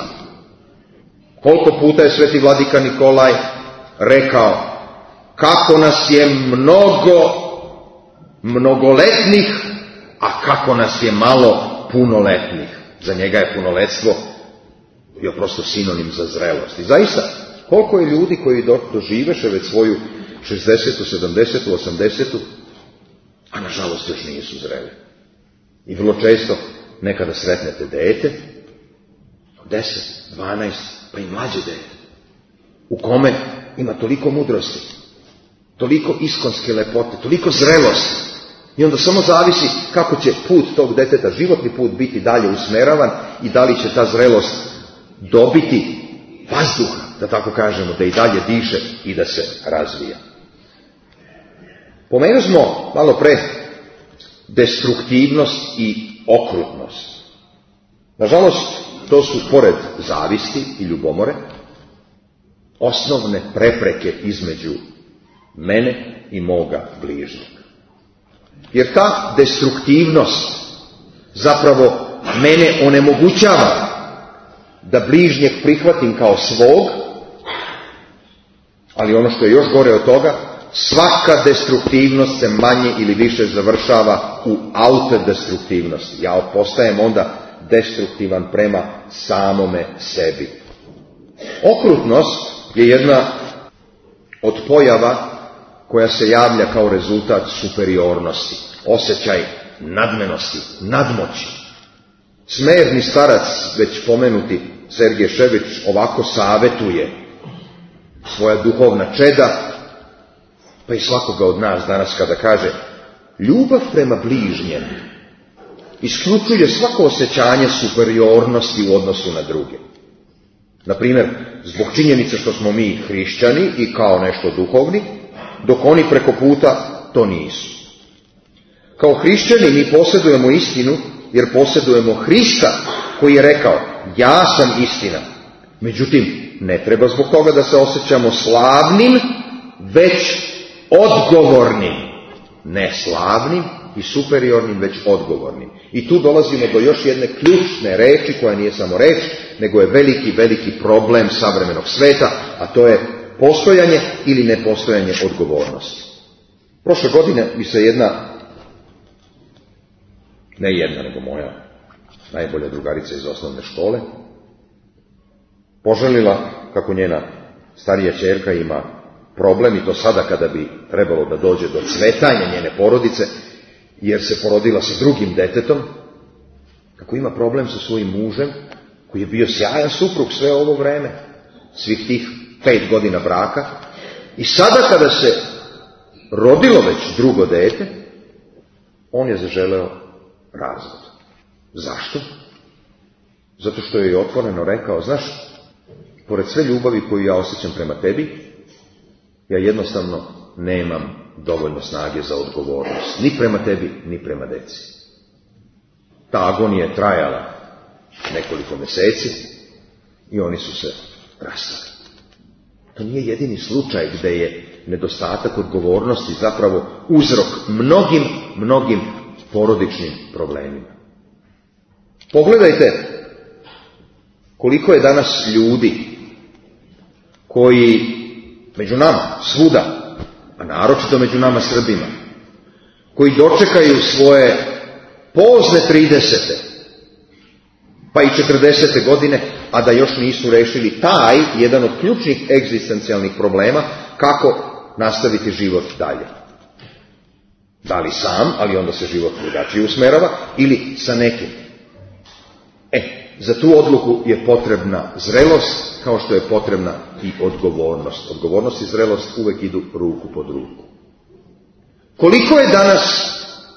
Koliko puta je sveti vladika Nikolaj rekao kako nas je mnogo mnogoletnih, a kako nas je malo punoletnih. Za njega je punoletstvo bio prosto sinonim za zrelost. I zaista, koliko je ljudi koji do, doživeše već svoju šezdesetu, sedamdesetu, osamdesetu, a nažalost još nisu zreli. I vrlo često nekada sretnete dete, deset, dvanaest, pa i mlađe dete, u kome ima toliko mudrosti, toliko iskonske lepote, toliko zrelosti. I onda samo zavisi kako će put tog deteta, životni put, biti dalje usmeravan i da li će ta zrelost dobiti vazduha, da tako kažemo, da i dalje diše i da se razvija. Pomenuli smo malo pre destruktivnost i okrutnost. Nažalost, to su, pored zavisti i ljubomore, osnovne prepreke između mene i moga bližnjeg. Jer ta destruktivnost zapravo mene onemogućava da bližnjeg prihvatim kao svog, ali ono što je još gore od toga, svaka destruktivnost se manje ili više završava u autodestruktivnosti. Ja postajem onda destruktivan prema samome sebi. Okrutnost je jedna od pojava koja se javlja kao rezultat superiornosti, osjećaj nadmenosti, nadmoći. Smerni starac, već pomenuti Sergej Šević, ovako savetuje svoja duhovna čeda, pa i svakoga od nas danas kada kaže: ljubav prema bližnjem isključuje svako osjećanje superiornosti u odnosu na druge. Naprimjer, zbog činjenice što smo mi hrišćani i kao nešto duhovni, dok oni preko puta to nisu. Kao hrišćani mi posjedujemo istinu jer posjedujemo Hrista koji je rekao, ja sam istina. Međutim, ne treba zbog toga da se osjećamo slavnim, već odgovornim. Ne slavnim i superiornim, već odgovornim. I tu dolazimo do još jedne ključne reči, koja nije samo reč, nego je veliki, veliki problem savremenog sveta, a to je postojanje ili nepostojanje odgovornosti. Prošle godine mi se jedna, ne jedna, nego moja najbolja drugarica iz osnovne škole, poželila kako njena starija ćerka ima problem, i to sada kada bi trebalo da dođe do cvetanja njene porodice, jer se porodila sa drugim detetom, kako ima problem sa svojim mužem, koji je bio sjajan suprug sve ovo vreme, svih tih pet godina braka, i sada kada se rodilo već drugo dete, on je zaželeo razvod. Zašto? Zato što je otvoreno rekao, znaš, pored sve ljubavi koju ja osjećam prema tebi, ja jednostavno nemam dovoljno snage za odgovornost, ni prema tebi, ni prema deci. Ta agonija je trajala nekoliko mjeseci i oni su se rastali. To nije jedini slučaj gdje je nedostatak odgovornosti zapravo uzrok mnogim, mnogim porodičnim problemima. Pogledajte koliko je danas ljudi koji među nama, svuda, a naročito među nama Srbima, koji dočekaju svoje pozne tridesete, pa i četrdesete godine, a da još nisu rešili taj, jedan od ključnih egzistencijalnih problema, kako nastaviti život dalje. Da li sam, ali onda se život drugačije usmerava, ili sa nekim. E, za tu odluku je potrebna zrelost, kao što je potrebna i odgovornost. Odgovornost i zrelost uvek idu ruku pod ruku. Koliko je danas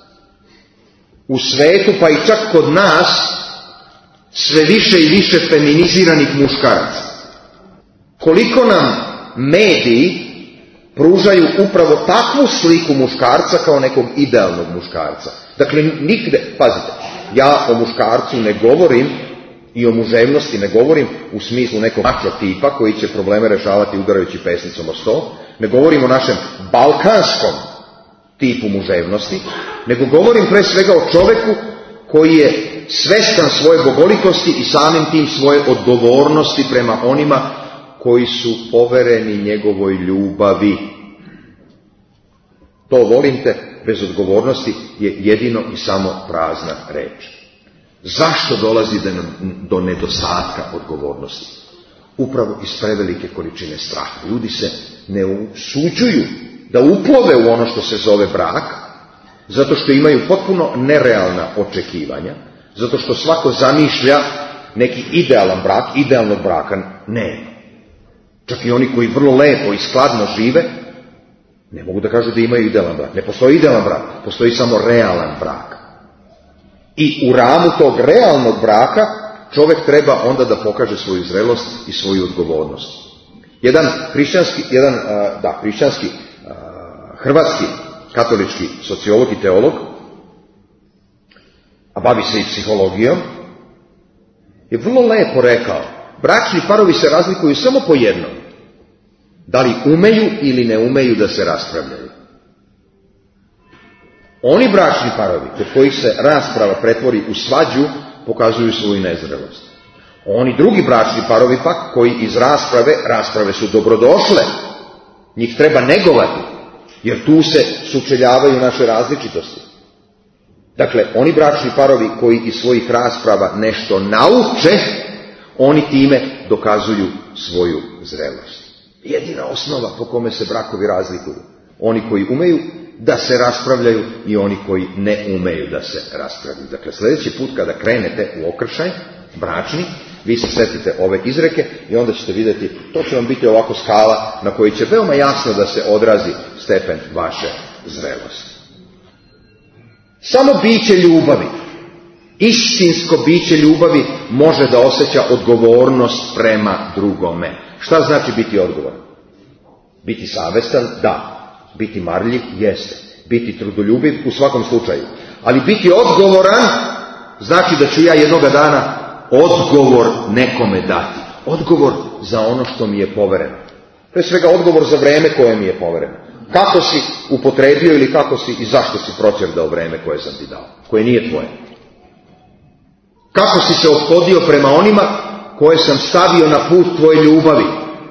u svetu, pa i čak kod nas, sve više i više feminiziranih muškaraca? Koliko nam mediji pružaju upravo takvu sliku muškarca kao nekog idealnog muškarca? Dakle, nigde, pazite, ja o muškarcu ne govorim i o muževnosti ne govorim u smislu nekog mačo tipa koji će probleme rešavati udarajući pesnicom o sto, ne govorim o našem balkanskom tipu muževnosti, nego govorim pre svega o čoveku koji je svestan svoje bogolikosti i samim tim svoje odgovornosti prema onima koji su povereni njegovoj ljubavi. To volim te bez odgovornosti je jedino i samo prazna reč. Zašto dolazi do nedostatka odgovornosti? Upravo iz prevelike količine straha. Ljudi se ne usuđuju da uplove u ono što se zove brak, zato što imaju potpuno nerealna očekivanja, zato što svako zamišlja neki idealan brak, idealnog braka nema. Čak i oni koji vrlo lepo i skladno žive, ne mogu da kažu da imaju idealan brak. Ne postoji idealan brak, postoji samo realan brak. I u ramu tog realnog braka čovjek treba onda da pokaže svoju zrelost i svoju odgovornost. Jedan hrišćanski, jedan, da, hrišćanski, hrvatski katolički sociolog i teolog, a bavi se i psihologijom, je vrlo lepo rekao, bračni parovi se razlikuju samo po jednom. Da li umeju ili ne umeju da se raspravljaju. Oni bračni parovi kod kojih se rasprava pretvori u svađu pokazuju svoju nezrelost. Oni drugi bračni parovi pak koji iz rasprave, rasprave su dobrodošle, njih treba negovati, jer tu se sučeljavaju naše različitosti. Dakle, oni bračni parovi koji iz svojih rasprava nešto nauče, oni time dokazuju svoju zrelost. Jedina osnova po kome se brakovi razlikuju. Oni koji umeju da se raspravljaju i oni koji ne umeju da se raspravljaju. Dakle, sljedeći put kada krenete u okršaj, bračni, vi se setite ove izreke i onda ćete vidjeti, to će vam biti ovako skala na kojoj će veoma jasno da se odrazi stepen vaše zrelosti. Samo biće ljubavi, istinsko biće ljubavi može da osjeća odgovornost prema drugome. Šta znači biti odgovoran? Biti savestan? Da. Biti marljiv? Jeste. Biti trudoljubiv? U svakom slučaju. Ali biti odgovoran znači da ću ja jednoga dana odgovor nekome dati. Odgovor za ono što mi je povereno. Pre svega odgovor za vreme koje mi je povereno. Kako si upotrebio ili kako si i zašto si proćerdao vreme koje sam ti dao, koje nije tvoje. Kako si se ophodio prema onima koje sam stavio na put tvoje ljubavi.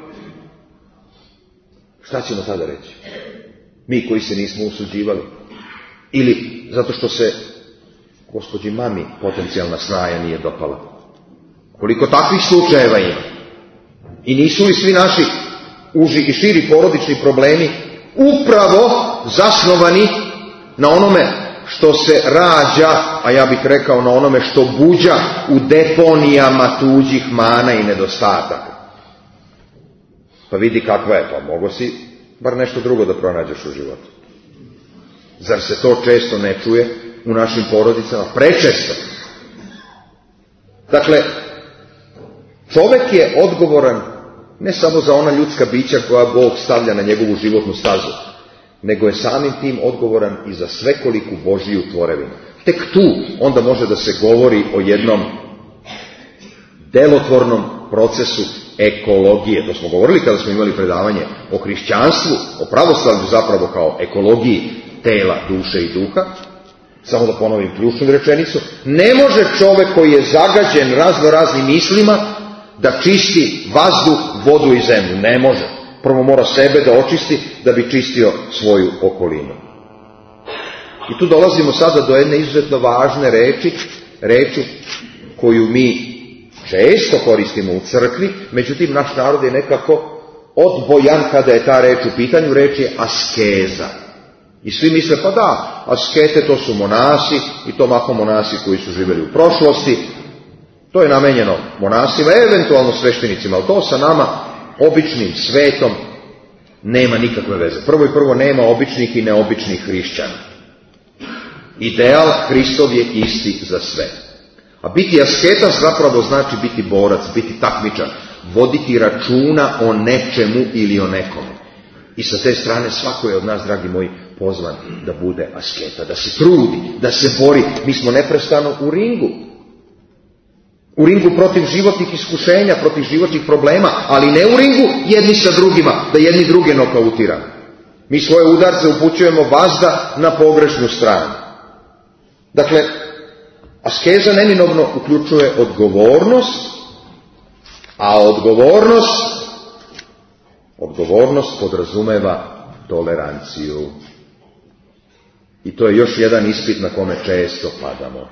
Šta ćemo tada reći? Mi koji se nismo usuđivali. Ili zato što se gospođi mami potencijalna snaja nije dopala. Koliko takvih slučajeva ima. I nisu li svi naši uži i širi porodični problemi upravo zasnovani na onome što se rađa, a ja bih rekao na onome što buđa u deponijama tuđih mana i nedostataka. Pa vidi kakva je, pa mogo si bar nešto drugo da pronađeš u životu. Zar se to često ne čuje u našim porodicama? Prečesto. Dakle, čovek je odgovoran ne samo za ona ljudska bića koja Bog stavlja na njegovu životnu stazu, nego je samim tim odgovoran i za svekoliku Božiju tvorevinu. Tek tu onda može da se govori o jednom delotvornom procesu ekologije. To smo govorili kada smo imali predavanje o hrišćanstvu, o pravoslavlju zapravo kao ekologiji tela, duše i duha. Samo da ponovim ključnu rečenicu. Ne može čovek koji je zagađen razno raznim mislima da čisti vazduh, vodu i zemlju. Ne može. Prvo mora sebe da očisti da bi čistio svoju okolinu. I tu dolazimo sada do jedne izuzetno važne reči, reči koju mi često koristimo u crkvi, međutim naš narod je nekako odbojan kada je ta reč u pitanju, reč je askeza. I svi misle, pa da, askete to su monasi, i to mahom monasi koji su živjeli u prošlosti, to je namenjeno monasima, eventualno sveštenicima, ali to sa nama, običnim svetom, nema nikakve veze. Prvo i prvo nema običnih i neobičnih hrišćana. Ideal Hristov je isti za sve. A biti asketas zapravo znači biti borac, biti takmičar, voditi računa o nečemu ili o nekome. I sa te strane svako je od nas, dragi moji, pozvan da bude asketa, da se trudi, da se bori. Mi smo neprestano u ringu. U ringu protiv životnih iskušenja, protiv životnih problema, ali ne u ringu jedni sa drugima, da jedni druge nokautiramo. Mi svoje udarce upućujemo vazda na pogrešnu stranu. Dakle, askeza neminovno uključuje odgovornost, a odgovornost, odgovornost podrazumeva toleranciju. I to je još jedan ispit na kome često padamo.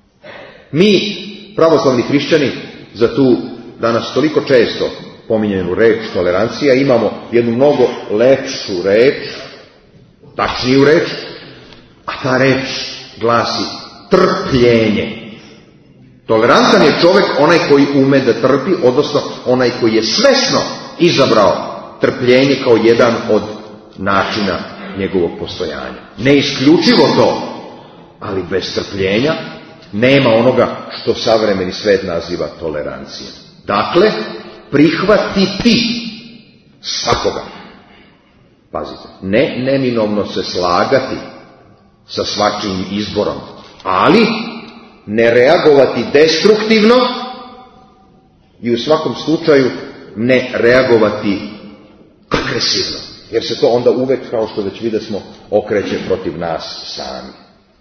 Mi, pravoslavni hrišćani, za tu danas toliko često pominjenu reč tolerancija, imamo jednu mnogo lepšu reč, tačniju reč, a ta reč glasi trpljenje. Tolerantan je čovjek onaj koji ume da trpi, odnosno onaj koji je svesno izabrao trpljenje kao jedan od načina njegovog postojanja. Ne isključivo to, ali bez trpljenja nema onoga što savremeni svet naziva tolerancija. Dakle, prihvatiti svakoga. Pazite, ne neminovno se slagati sa svačijim izborom, ali ne reagovati destruktivno i u svakom slučaju ne reagovati agresivno. Jer se to onda uvek, kao što već videsmo, okreće protiv nas sami.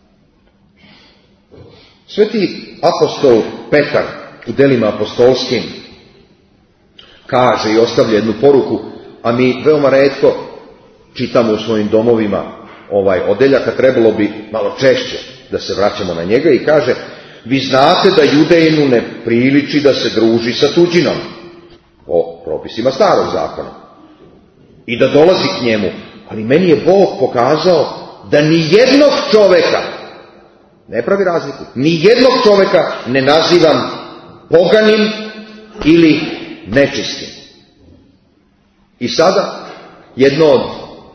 Sveti apostol Petar u delima apostolskim kaže i ostavlja jednu poruku, a mi veoma retko čitamo u svojim domovima ovaj odeljak, a trebalo bi malo češće da se vraćamo na njega, i kaže: vi znate da Judejinu ne priliči da se druži sa tuđinom po propisima starog zakona i da dolazi k njemu, ali meni je Bog pokazao da ni jednog čoveka, ne pravi razliku, ni jednog čoveka ne nazivam poganim ili nečistim. I sada jedno od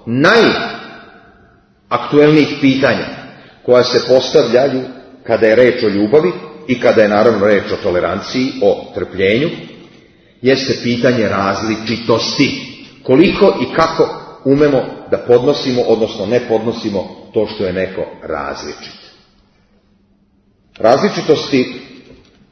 najaktuelnijih pitanja koja se postavljaju kada je reč o ljubavi i kada je naravno reč o toleranciji, o trpljenju, jeste pitanje različitosti. Koliko i kako umemo da podnosimo, odnosno ne podnosimo to što je neko različit. Različitosti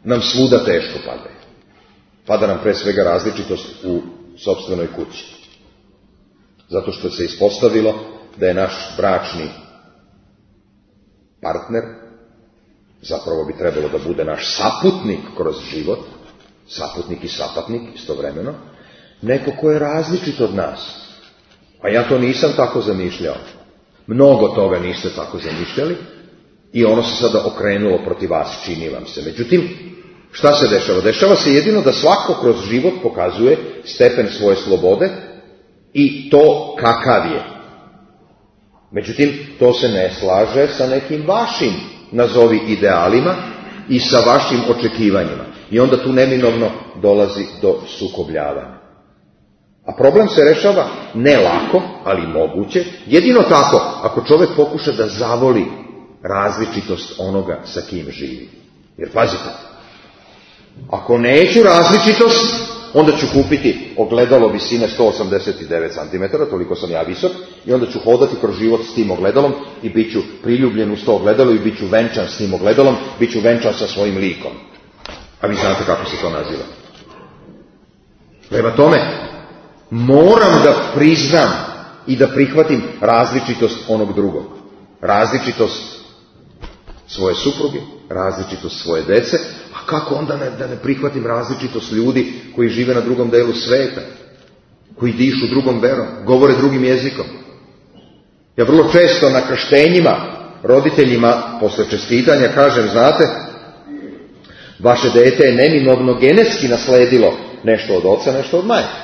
nam svuda teško padaju. Pada nam pre svega različitost u sopstvenoj kući. Zato što se ispostavilo da je naš bračni partner, zapravo bi trebalo da bude naš saputnik kroz život, saputnik i sapatnik istovremeno, neko ko je različit od nas. A ja to nisam tako zamišljao. Mnogo toga niste tako zamišljali i ono se sada okrenulo protiv vas, čini vam se. Međutim, šta se dešava? Dešava se jedino da svako kroz život pokazuje stepen svoje slobode i to kakav je. Međutim, to se ne slaže sa nekim vašim, nazovi, idealima i sa vašim očekivanjima. I onda tu neminovno dolazi do sukobljavanja. A problem se rešava ne lako, ali moguće, jedino tako ako čovjek pokuša da zavoli različitost onoga sa kim živi. Jer pazite, ako neću različitost, onda ću kupiti ogledalo visine sto osamdeset devet centimetara, toliko sam ja visok, i onda ću hodati kroz život s tim ogledalom i bit ću priljubljen uz to ogledalo i bit ću venčan s tim ogledalom, bit ću venčan sa svojim likom. A vi znate kako se to naziva. Prema tome, moram da priznam i da prihvatim različitost onog drugog. Različitost svoje supruge, različitost svoje dece, a kako onda ne, da ne prihvatim različitost ljudi koji žive na drugom delu sveta, koji dišu drugom verom, govore drugim jezikom. Ja vrlo često na krštenjima roditeljima posle čestitanja kažem, znate, vaše dete je neminovno genetski nasledilo nešto od oca, nešto od majke.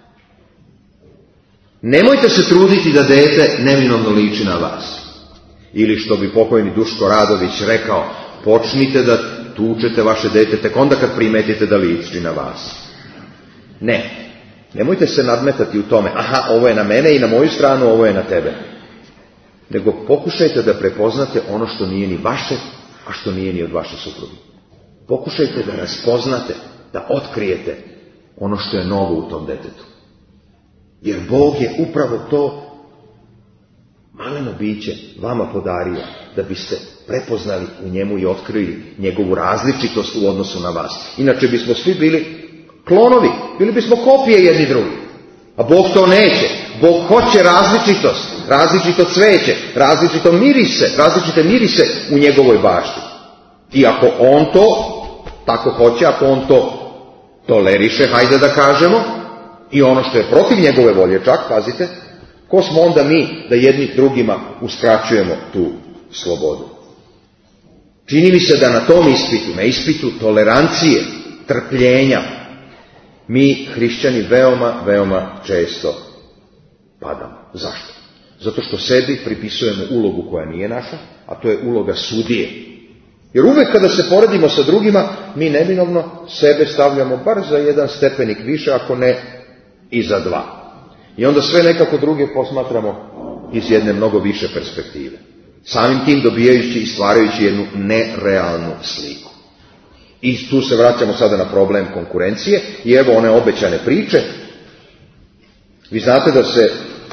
Nemojte se truditi da dete neminovno liči na vas. Ili što bi pokojni Duško Radović rekao, počnite da tučete vaše dete tek onda kad primetite da liči na vas. Ne, nemojte se nadmetati u tome, aha, ovo je na mene i na moju stranu, ovo je na tebe. Nego pokušajte da prepoznate ono što nije ni vaše, a što nije ni od vaše supruge. Pokušajte da raspoznate, da otkrijete ono što je novo u tom detetu. Jer Bog je upravo to maleno biće vama podario, da biste prepoznali u njemu i otkrili njegovu različitost u odnosu na vas. Inače bismo svi bili klonovi, bili bismo kopije jedni drugi. A Bog to neće. Bog hoće različitost, različito cveće, različito mirise, različite mirise u njegovoj bašti. I ako on to tako hoće, ako on to toleriše, hajde da kažemo, i ono što je protiv njegove volje čak, pazite, ko smo onda mi da jednih drugima uskraćujemo tu slobodu? Čini mi se da na tom ispitu, na ispitu tolerancije, trpljenja, mi hrišćani veoma, veoma često padamo. Zašto? Zato što sebi pripisujemo ulogu koja nije naša, a to je uloga sudije. Jer uvek kada se poredimo sa drugima, mi neminovno sebe stavljamo bar za jedan stepenik više, ako ne i za dva. I onda sve nekako druge posmatramo iz jedne mnogo više perspektive. Samim tim dobijajući i stvarajući jednu nerealnu sliku. I tu se vraćamo sada na problem konkurencije i evo one obećane priče. Vi znate da se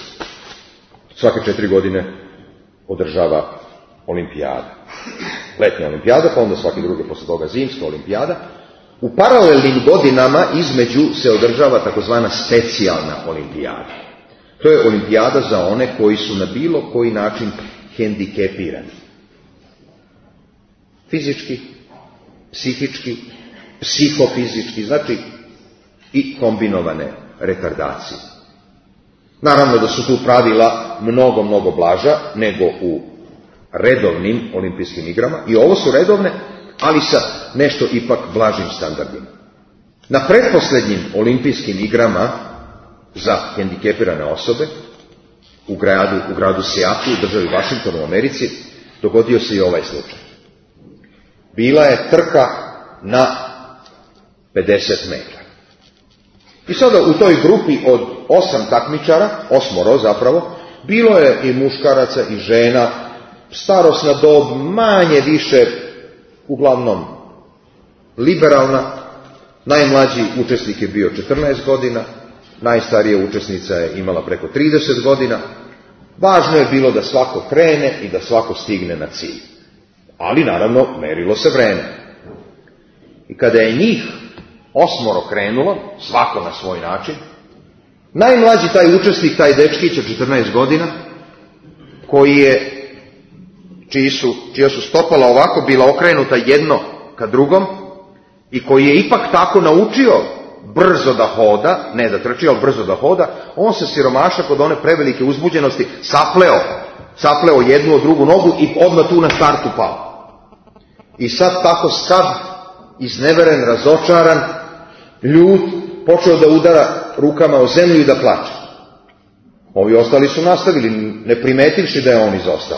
svake četiri godine održava olimpijada. Letnja olimpijada, pa onda svake druge posle toga zimska olimpijada. U paralelnim godinama između se održava takozvana specijalna olimpijada. To je olimpijada za one koji su na bilo koji način hendikepirani. Fizički, psihički, psihofizički, znači i kombinovane retardacije. Naravno da su tu pravila mnogo, mnogo blaža nego u redovnim olimpijskim igrama. I ovo su redovne, ali sa nešto ipak blažim standardima. Na pretposlednjim olimpijskim igrama za hendikepirane osobe u gradu, u gradu Seattle, u državi Washington u Americi, dogodio se i ovaj slučaj. Bila je trka na pedeset metara. I sada u toj grupi od osam takmičara, osmoro zapravo, bilo je i muškaraca i žena, starosna dob manje više, uglavnom liberalna. Najmlađi učesnik je bio četrnaest godina, najstarija učesnica je imala preko trideset godina. Važno je bilo da svako krene i da svako stigne na cilj. Ali naravno merilo se vreme. I kada je njih osmoro krenulo, svako na svoj način, najmlađi taj učesnik, taj dečkić od četrnaest godina, koji je, čiji su, čija su stopala ovako bila okrenuta jedno ka drugom i koji je ipak tako naučio brzo da hoda, ne da trči, ali brzo da hoda, on se siromaša kod one prevelike uzbuđenosti sapleo, sapleo jednu od drugu nogu i odmah tu na startu pao. I sad tako sav, izneveren, razočaran, ljut, počeo da udara rukama o zemlju i da plače. Ovi ostali su nastavili, ne primetivši da je on izostao.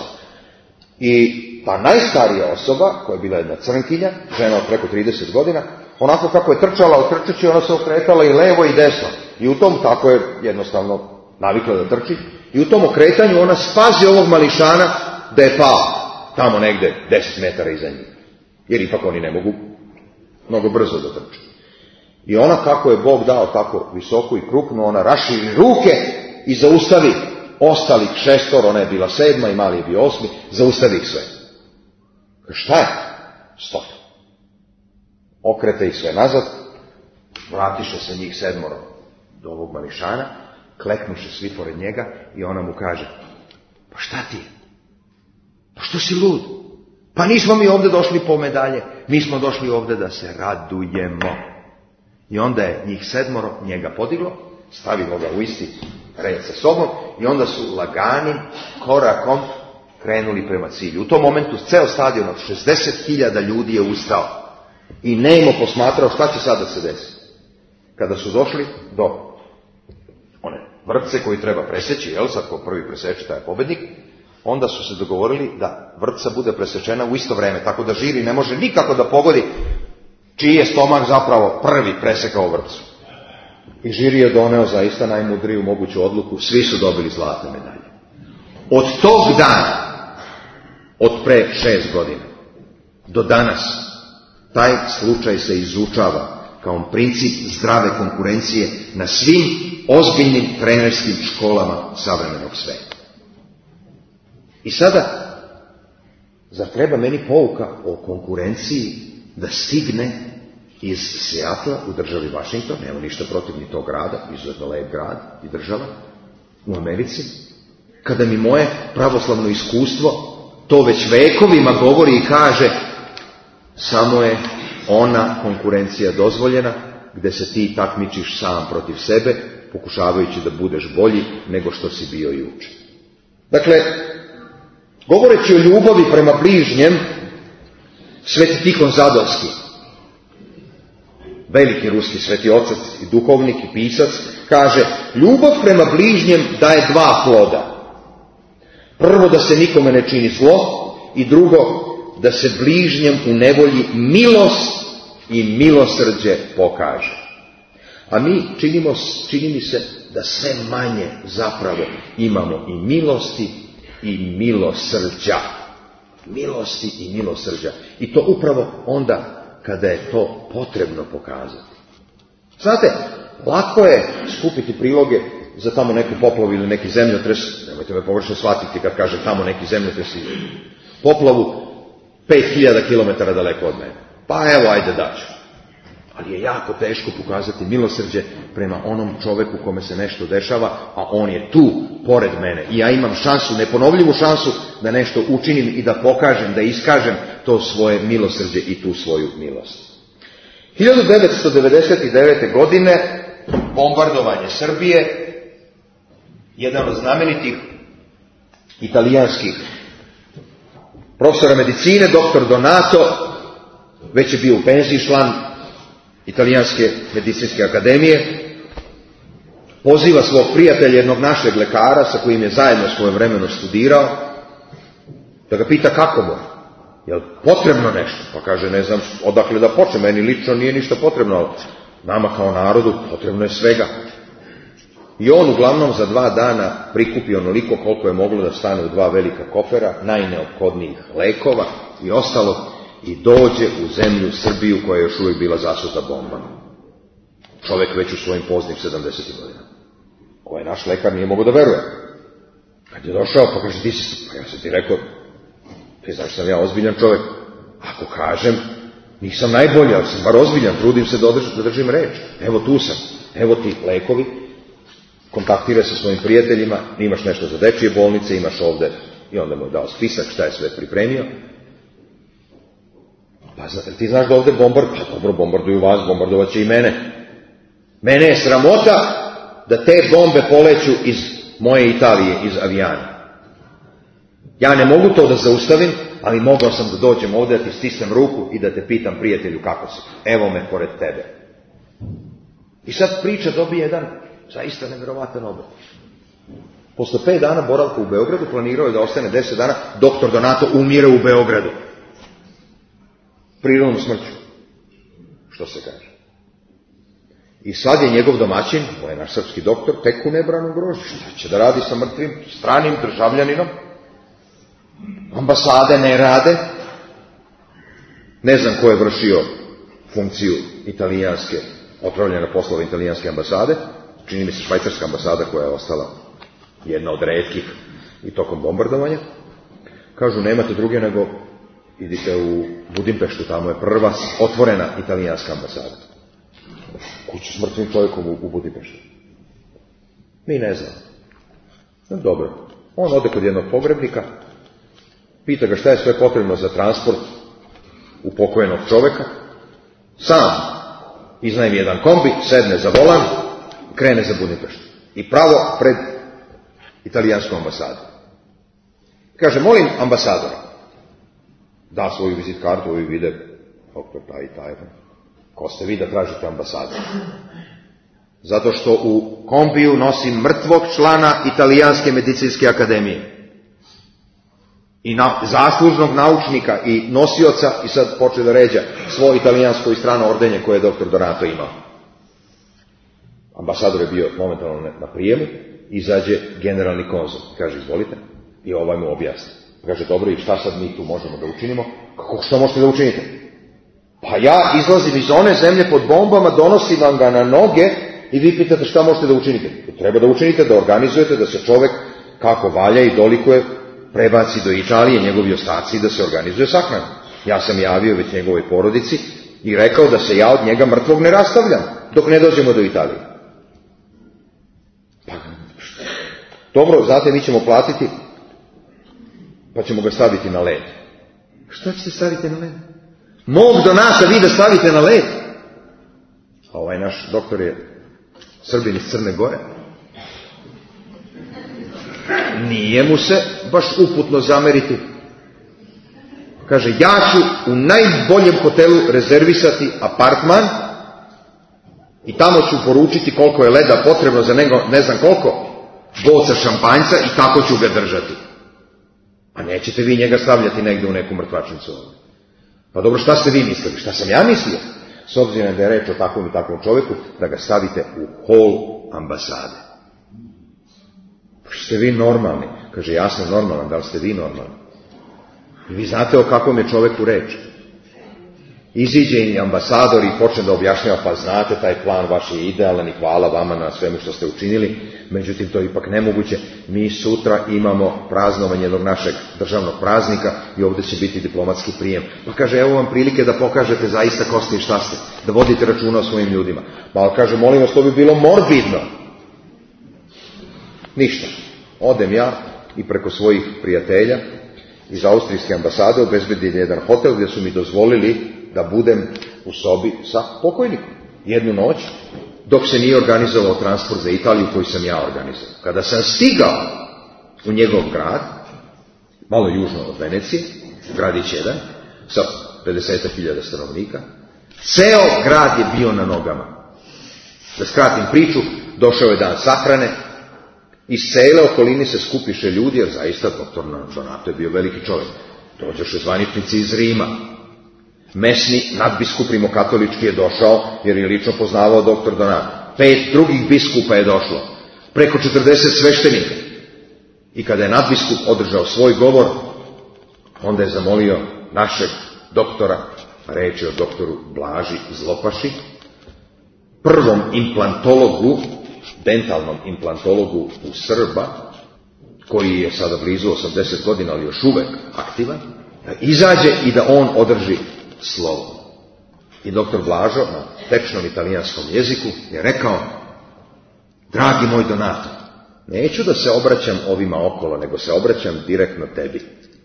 I ta najstarija osoba, koja je bila jedna crnkinja, žena od preko trideset godina, onako kako je trčala od trčeći, ona se okretala i levo i desno. I u tom, tako je jednostavno navikla da trči, i u tom okretanju ona spazi ovog mališana da je pao tamo negde deset metara iza njih. Jer ipak oni ne mogu mnogo brzo da trče. I ona, kako je Bog dao tako visoku i krupnu, ona raširi ruke i zaustavi ostalih šestor, ona je bila sedma i mali je bio osmi, zaustavi ih sve. Šta je? Stop. Okrete ih sve nazad, vratiše se njih sedmoro do ovog mališana, kleknuše svi pored njega i ona mu kaže: pa šta ti je? Pa što si lud? Pa nismo mi ovdje došli po medalje, mi smo došli ovdje da se radujemo. I onda je njih sedmoro njega podiglo, stavilo ga u isti red sa sobom i onda su laganim korakom krenuli prema cilju. U tom momentu ceo stadion od šezdeset hiljada ljudi je ustao i nemo posmatrao šta će sada da se desi. Kada su došli do one vrpce koji treba preseći, jel, sad ko prvi preseče taj je pobednik, onda su se dogovorili da vrpca bude presečena u isto vreme, tako da žiri ne može nikako da pogodi čiji je stomak zapravo prvi presekao vrpcu. I žiri je doneo zaista najmudriju moguću odluku, svi su dobili zlatne medalje. Od tog dana, od pre šest godina, do danas, taj slučaj se izučava kao princip zdrave konkurencije na svim ozbiljnim trenerskim školama savremenog sveta. I sada, zar treba meni pouka o konkurenciji da stigne iz Seatla u državi Washington, nema ništa protiv ni tog grada, izuzetno lep grad i država u Americi, kada mi moje pravoslavno iskustvo to već vekovima govori i kaže: samo je ona konkurencija dozvoljena gde se ti takmičiš sam protiv sebe, pokušavajući da budeš bolji nego što si bio juče. Dakle, govoreći o ljubavi prema bližnjem, Sveti Tihon Zadorski, veliki ruski sveti otac i duhovnik i pisac, kaže: ljubav prema bližnjem daje dva ploda. Prvo, da se nikome ne čini zlo, i drugo, da se bližnjem u nevolji milost i milosrđe pokaže. A mi činimo, čini mi se da sve manje zapravo imamo i milosti i milosrđa. Milosti i milosrđa. I to upravo onda kada je to potrebno pokazati. Znate, lako je skupiti priloge za tamo neku poplavu ili neki zemljotres, nemojte me pogrešno shvatiti kad kažem tamo neki zemljotres i poplavu pet hiljada kilometara daleko od mene. Pa evo, ajde daću. Ali je jako teško pokazati milosrđe prema onom čoveku kome se nešto dešava, a on je tu, pored mene. I ja imam šansu, neponovljivu šansu da nešto učinim i da pokažem, da iskažem to svoje milosrđe i tu svoju milost. hiljadu devetsto devedeset devete. godine, bombardovanje Srbije, jedan od znamenitih italijanskih profesora medicine, doktor Donato, već je bio u penziji, član Italijanske medicinske akademije, poziva svog prijatelja, jednog našeg lekara sa kojim je zajedno svoje vremeno studirao, da ga pita kako mu je, je li potrebno nešto? Pa kaže: ne znam odakle da počne, meni lično nije ništa potrebno, ali nama kao narodu potrebno je svega. I on uglavnom za dva dana prikupi onoliko koliko je moglo da stane u dva velika kofera, najneophodnijih lekova i ostalo, i dođe u zemlju Srbiju koja je još uvijek bila zasuta bombama. Čovjek već u svojim poznim sedamdesetim godinama. Ovaj naš lekar nije mogao da veruje. Kad je došao, pa kaže: ti si, pa ja sam ti rekao, ti znaš sam ja ozbiljan čovjek. Ako kažem Nisam najbolji, ali sam bar ozbiljan, trudim se da, održ, da držim reč. Evo tu sam, evo ti lekovi, kontaktiraj sa svojim prijateljima, imaš nešto za dečije bolnice, imaš ovde, i onda mu je dao spisak šta je sve pripremio. Pa ti znaš da ovde bombard, pa dobro, bombarduju vas, bombardovat će i mene. Mene je sramota da te bombe poleću iz moje Italije, iz avijana. Ja ne mogu to da zaustavim, ali mogao sam da dođem ovde, da ti stisnem ruku i da te pitam, prijatelju, kako si? Evo me pored tebe. I sad priča dobije jedan zaista nevjerovatan obrat. Posle pet dana boravka u Beogradu planirao je da ostane deset dana, doktor Donato umire u Beogradu. Prirodnom smrću. Što se kaže. I sad je njegov domaćin, on je naš srpski doktor, tek u nebranom grožđu. Šta će da radi sa mrtvim stranim državljaninom? Ambasade ne rade. Ne znam ko je vršio funkciju italijanske, otpravljena poslova italijanske ambasade. Čini mi se švajcarska ambasada koja je ostala jedna od retkih i tokom bombardovanja. Kažu, nemate druge nego idite u Budimpeštu, tamo je prva otvorena italijanska ambasada. Kuću s mrtvim čovjekom u, u Budimpeštu. Mi ne znamo. No, dobro. On ode kod jednog pogrebnika, pita ga šta je sve potrebno za transport upokojenog čovjeka. Sam iznajmi jedan kombi, sedne za volan, krene za Budimpeštu. I pravo pred italijanskom ambasadu. Kaže, molim ambasadora, da svoju vizit kartu, ovi vide, doktor taj i taj, ko ste vi da tražite ambasadora? Zato što u kombiju nosi mrtvog člana Italijanske medicinske akademije. I na, zaslužnog naučnika i nosioca, i sad počne da ređa svoje italijansko i strano ordenje koje je doktor Donato imao. Ambasador je bio momentalno na prijemu, izađe generalni konzul. Kaže, izvolite, i ovaj mu objasni. Kaže, dobro, i šta sad mi tu možemo da učinimo? Kako, što možete da učinite? Pa ja izlazim iz one zemlje pod bombama, donosim vam ga na noge i vi pitate šta možete da učinite. Treba da učinite, da organizujete, da se čovek kako valja i dolikuje prebaci do Italije, njegovi ostaci, da se organizuje sahrana. Ja sam javio već njegovoj porodici i rekao da se ja od njega mrtvog ne rastavljam dok ne dođemo do Italije. Pa, dobro, znate, mi ćemo platiti, pa ćemo ga staviti na led. Šta ćete staviti na led? Mog Donata vi da stavite na led? A ovaj naš doktor je Srbin iz Crne Gore. Nije mu se baš uputno zameriti. Kaže, ja ću u najboljem hotelu rezervisati apartman i tamo ću poručiti koliko je leda potrebno za nego, ne znam koliko, boca šampanjca i tako ću ga držati. A nećete vi njega stavljati negdje u neku mrtvačnicu. Pa dobro, šta ste vi mislili? Šta sam ja mislio? S obzirom da je reč o takvom i takvom čovjeku, da ga stavite u hol ambasade. Pa ste vi normalni? Kaže, ja sam normalan, da li ste vi normalni? I vi znate o kakvom je čovjeku reč. Iziđe i ambasador i počne da objašnjava, pa znate, taj plan vaš je idealan i hvala vama na svemu što ste učinili, međutim to je ipak nemoguće. Mi sutra imamo praznovanje jednog našeg državnog praznika i ovdje će biti diplomatski prijem. Pa kaže, evo vam prilike da pokažete zaista ko ste i šta ste, da vodite računa o svojim ljudima. Pa kaže, molim vas, to bi bilo morbidno. Ništa. Odem ja i preko svojih prijatelja iz austrijske ambasade obezbedim jedan hotel gdje su mi dozvolili da budem u sobi sa pokojnikom jednu noć, dok se nije organizovao transport za Italiju koji sam ja organizovao. Kada sam stigao u njegov grad, malo južno od Venecije, gradić jedan, sa pedeset hiljada stanovnika, ceo grad je bio na nogama. Da skratim priču, došao je dan sahrane, iz cele okolini se skupiše ljudi, jer zaista doktor Donato je bio veliki čovjek. Dođoše zvaničnici iz Rima. Mesni nadbiskup rimokatolički je došao, jer je lično poznavao doktor Donato. Pet drugih biskupa je došlo. Preko četrdeset sveštenika. I kada je nadbiskup održao svoj govor, onda je zamolio našeg doktora, reč je o doktoru Blaži Zlopaši, prvom implantologu, dentalnom implantologu u Srba, koji je sada blizu osamdeset godina, ali još uvek aktivan, da izađe i da on održi slovo. I doktor Blažo na tečnom italijanskom jeziku je rekao: dragi moj Donato, neću da se obraćam ovima okolo, nego se obraćam direktno tebi.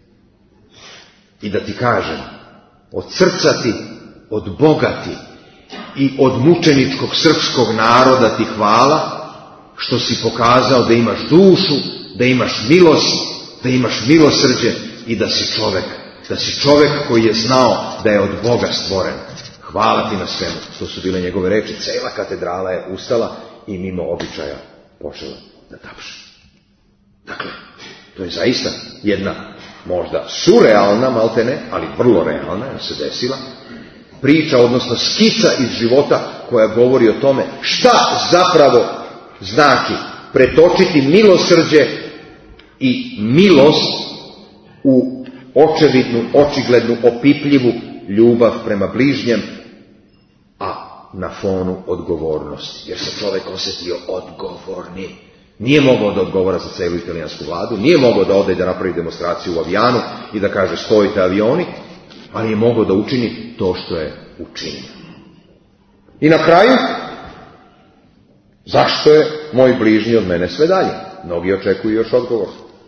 I da ti kažem, od srca ti, od Boga ti i od mučeničkog srpskog naroda ti hvala što si pokazao da imaš dušu, da imaš milost, da imaš milosrđe i da si čovek, da si čovek koji je znao da je od Boga stvoren. Hvala ti na svemu. To su bile njegove reči. Cela katedrala je ustala i mimo običaja počela da tapše. Dakle, to je zaista jedna možda surrealna, maltene, ali vrlo realna, jer se desila, priča, odnosno skica iz života koja govori o tome šta zapravo znači pretočiti milosrđe i milost u očevidnu, očiglednu, opipljivu ljubav prema bližnjem, a na fonu odgovornosti. Jer se čovjek osjetio odgovorni. Nije mogao da odgovara za celu italijansku vladu, nije mogao da ode i da napravi demonstraciju u avijanu i da kaže stojite avioni, ali je mogao da učini to što je učinio. I na kraju, zašto je moj bližnji od mene sve dalje? Mnogi očekuju još odgovor.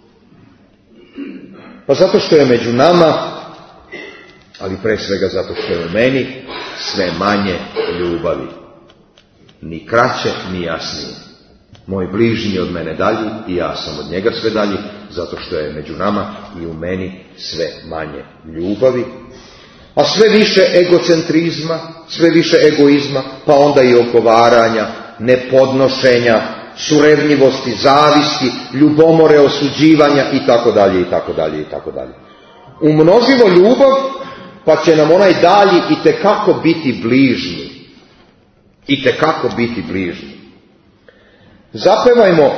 Pa zato što je među nama, ali pre svega zato što je u meni sve manje ljubavi. Ni kraće, ni jasnije. Moj bližnji od mene dalji i ja sam od njega sve dalji, zato što je među nama i u meni sve manje ljubavi, a sve više egocentrizma, sve više egoizma, pa onda i ogovaranja, nepodnošenja, surevljivosti, zavisti, ljubomore, osuđivanja i tako dalje i tako dalje i tako dalje. Umnožimo ljubav, pa će nam onaj dalji i tekako biti bližnji. I tekako biti bližnji. Zapevajmo,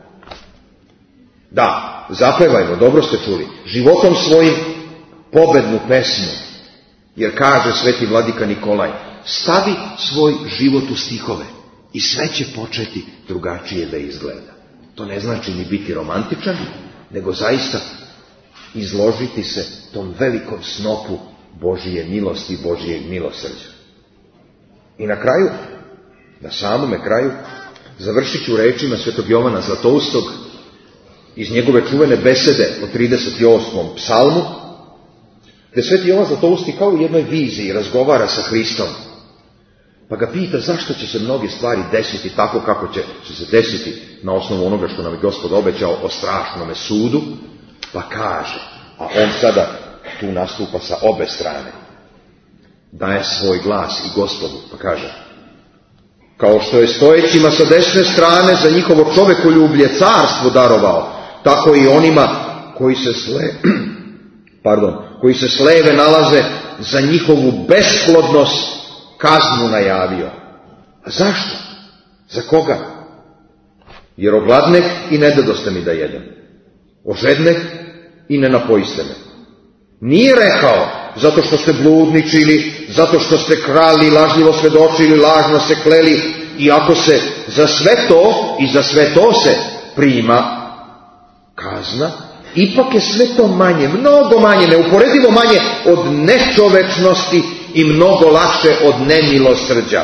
da, zapevajmo, dobro ste čuli, životom svojim pobednu pesmu, jer kaže sveti vladika Nikolaj, stavi svoj život u stihove i sve će početi drugačije da izgleda. To ne znači ni biti romantičan, nego zaista izložiti se tom velikom snopu Božije milosti i Božijeg milosrđa. I na kraju, na samome kraju, završit ću rečima svetog Jovana Zlatoustog iz njegove čuvene besede o trideset osmom psalmu, gdje sveti Jovan Zlatousti kao u jednoj viziji razgovara sa Hristom, pa ga pita zašto će se mnoge stvari desiti tako kako će, će se desiti na osnovu onoga što nam je Gospod obećao o strašnome sudu, pa kaže, a on sada tu nastupa sa obe strane, daje svoj glas i Gospodu, pa kaže, kao što je stojećima sa desne strane za njihovo čovekoljublje carstvo darovao, tako i onima koji se sle, pardon, koji se s leve nalaze za njihovu besplodnost kaznu najavio. A zašto? Za koga? Jer ogladneh i ne dadoste mi da jedem. Ožedneh i ne napojiste me. Nije rekao zato što ste bludničili, zato što ste krali, lažljivo svedočili, lažno se kleli, i ako se za sve to i za sve to se prima kazna, ipak je sve to manje, mnogo manje, neuporedivo manje od nečovečnosti i mnogo lakše od nemilosrđa.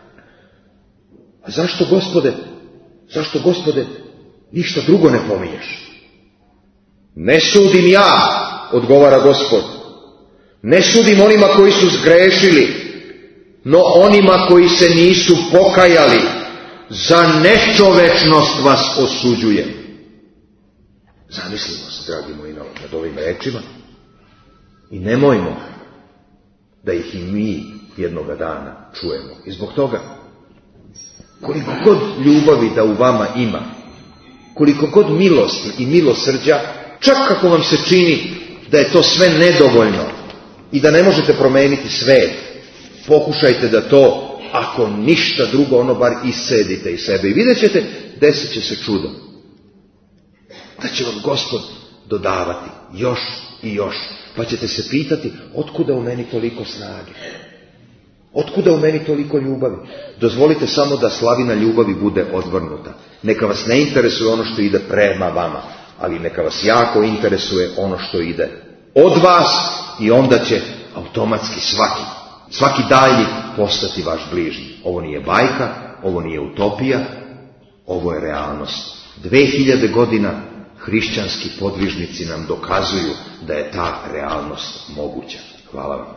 A zašto, Gospode, zašto, Gospode, ništa drugo ne pominješ? Ne sudim ja, odgovara Gospod. Ne sudim onima koji su zgrešili, no onima koji se nisu pokajali. Za nečovečnost vas osuđujem. Zamislimo se, dragi moji, nad ovim rečima i nemojmo da ih i mi jednoga dana čujemo. I zbog toga, koliko god ljubavi da u vama ima, koliko god milosti i milosrđa, čak kako vam se čini da je to sve nedovoljno i da ne možete promeniti svet, pokušajte da to, ako ništa drugo, ono bar iscedite iz sebe i vidjet ćete, desit će se čudo. Da će vam Gospod dodavati još i još, pa ćete se pitati, otkuda u meni toliko snage? Otkuda u meni toliko ljubavi? Dozvolite samo da slavina ljubavi bude odvrnuta. Neka vas ne interesuje ono što ide prema vama, ali neka vas jako interesuje ono što ide od vas, i onda će automatski svaki svaki daljnji postati vaš bližnji. Ovo nije bajka, ovo nije utopija, ovo je realnost. Dve hiljade godina hrišćanski podvižnici nam dokazuju da je ta realnost moguća. Hvala vam.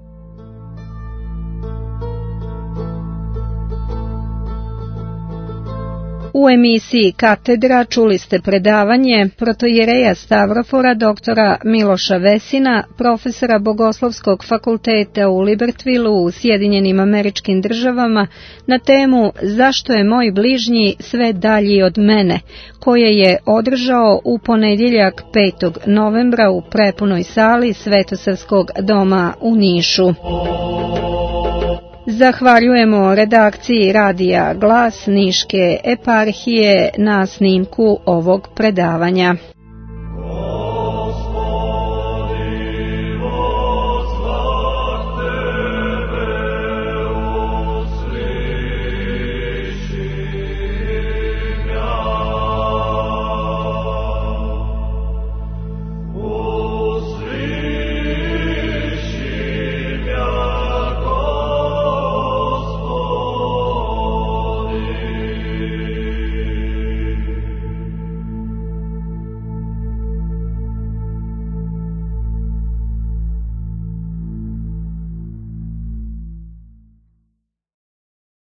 U emisiji Katedra čuli ste predavanje protoijereja Stavrofora doktora Miloša Vesina, profesora Bogoslovskog fakulteta u Libertvilu u Sjedinjenim Američkim Državama, na temu Zašto je moj bližnji sve dalji od mene, koje je održao u ponedjeljak petog novembra u prepunoj sali Svetosavskog doma u Nišu. Zahvaljujemo redakciji Radija Glas Niške eparhije na snimku ovog predavanja.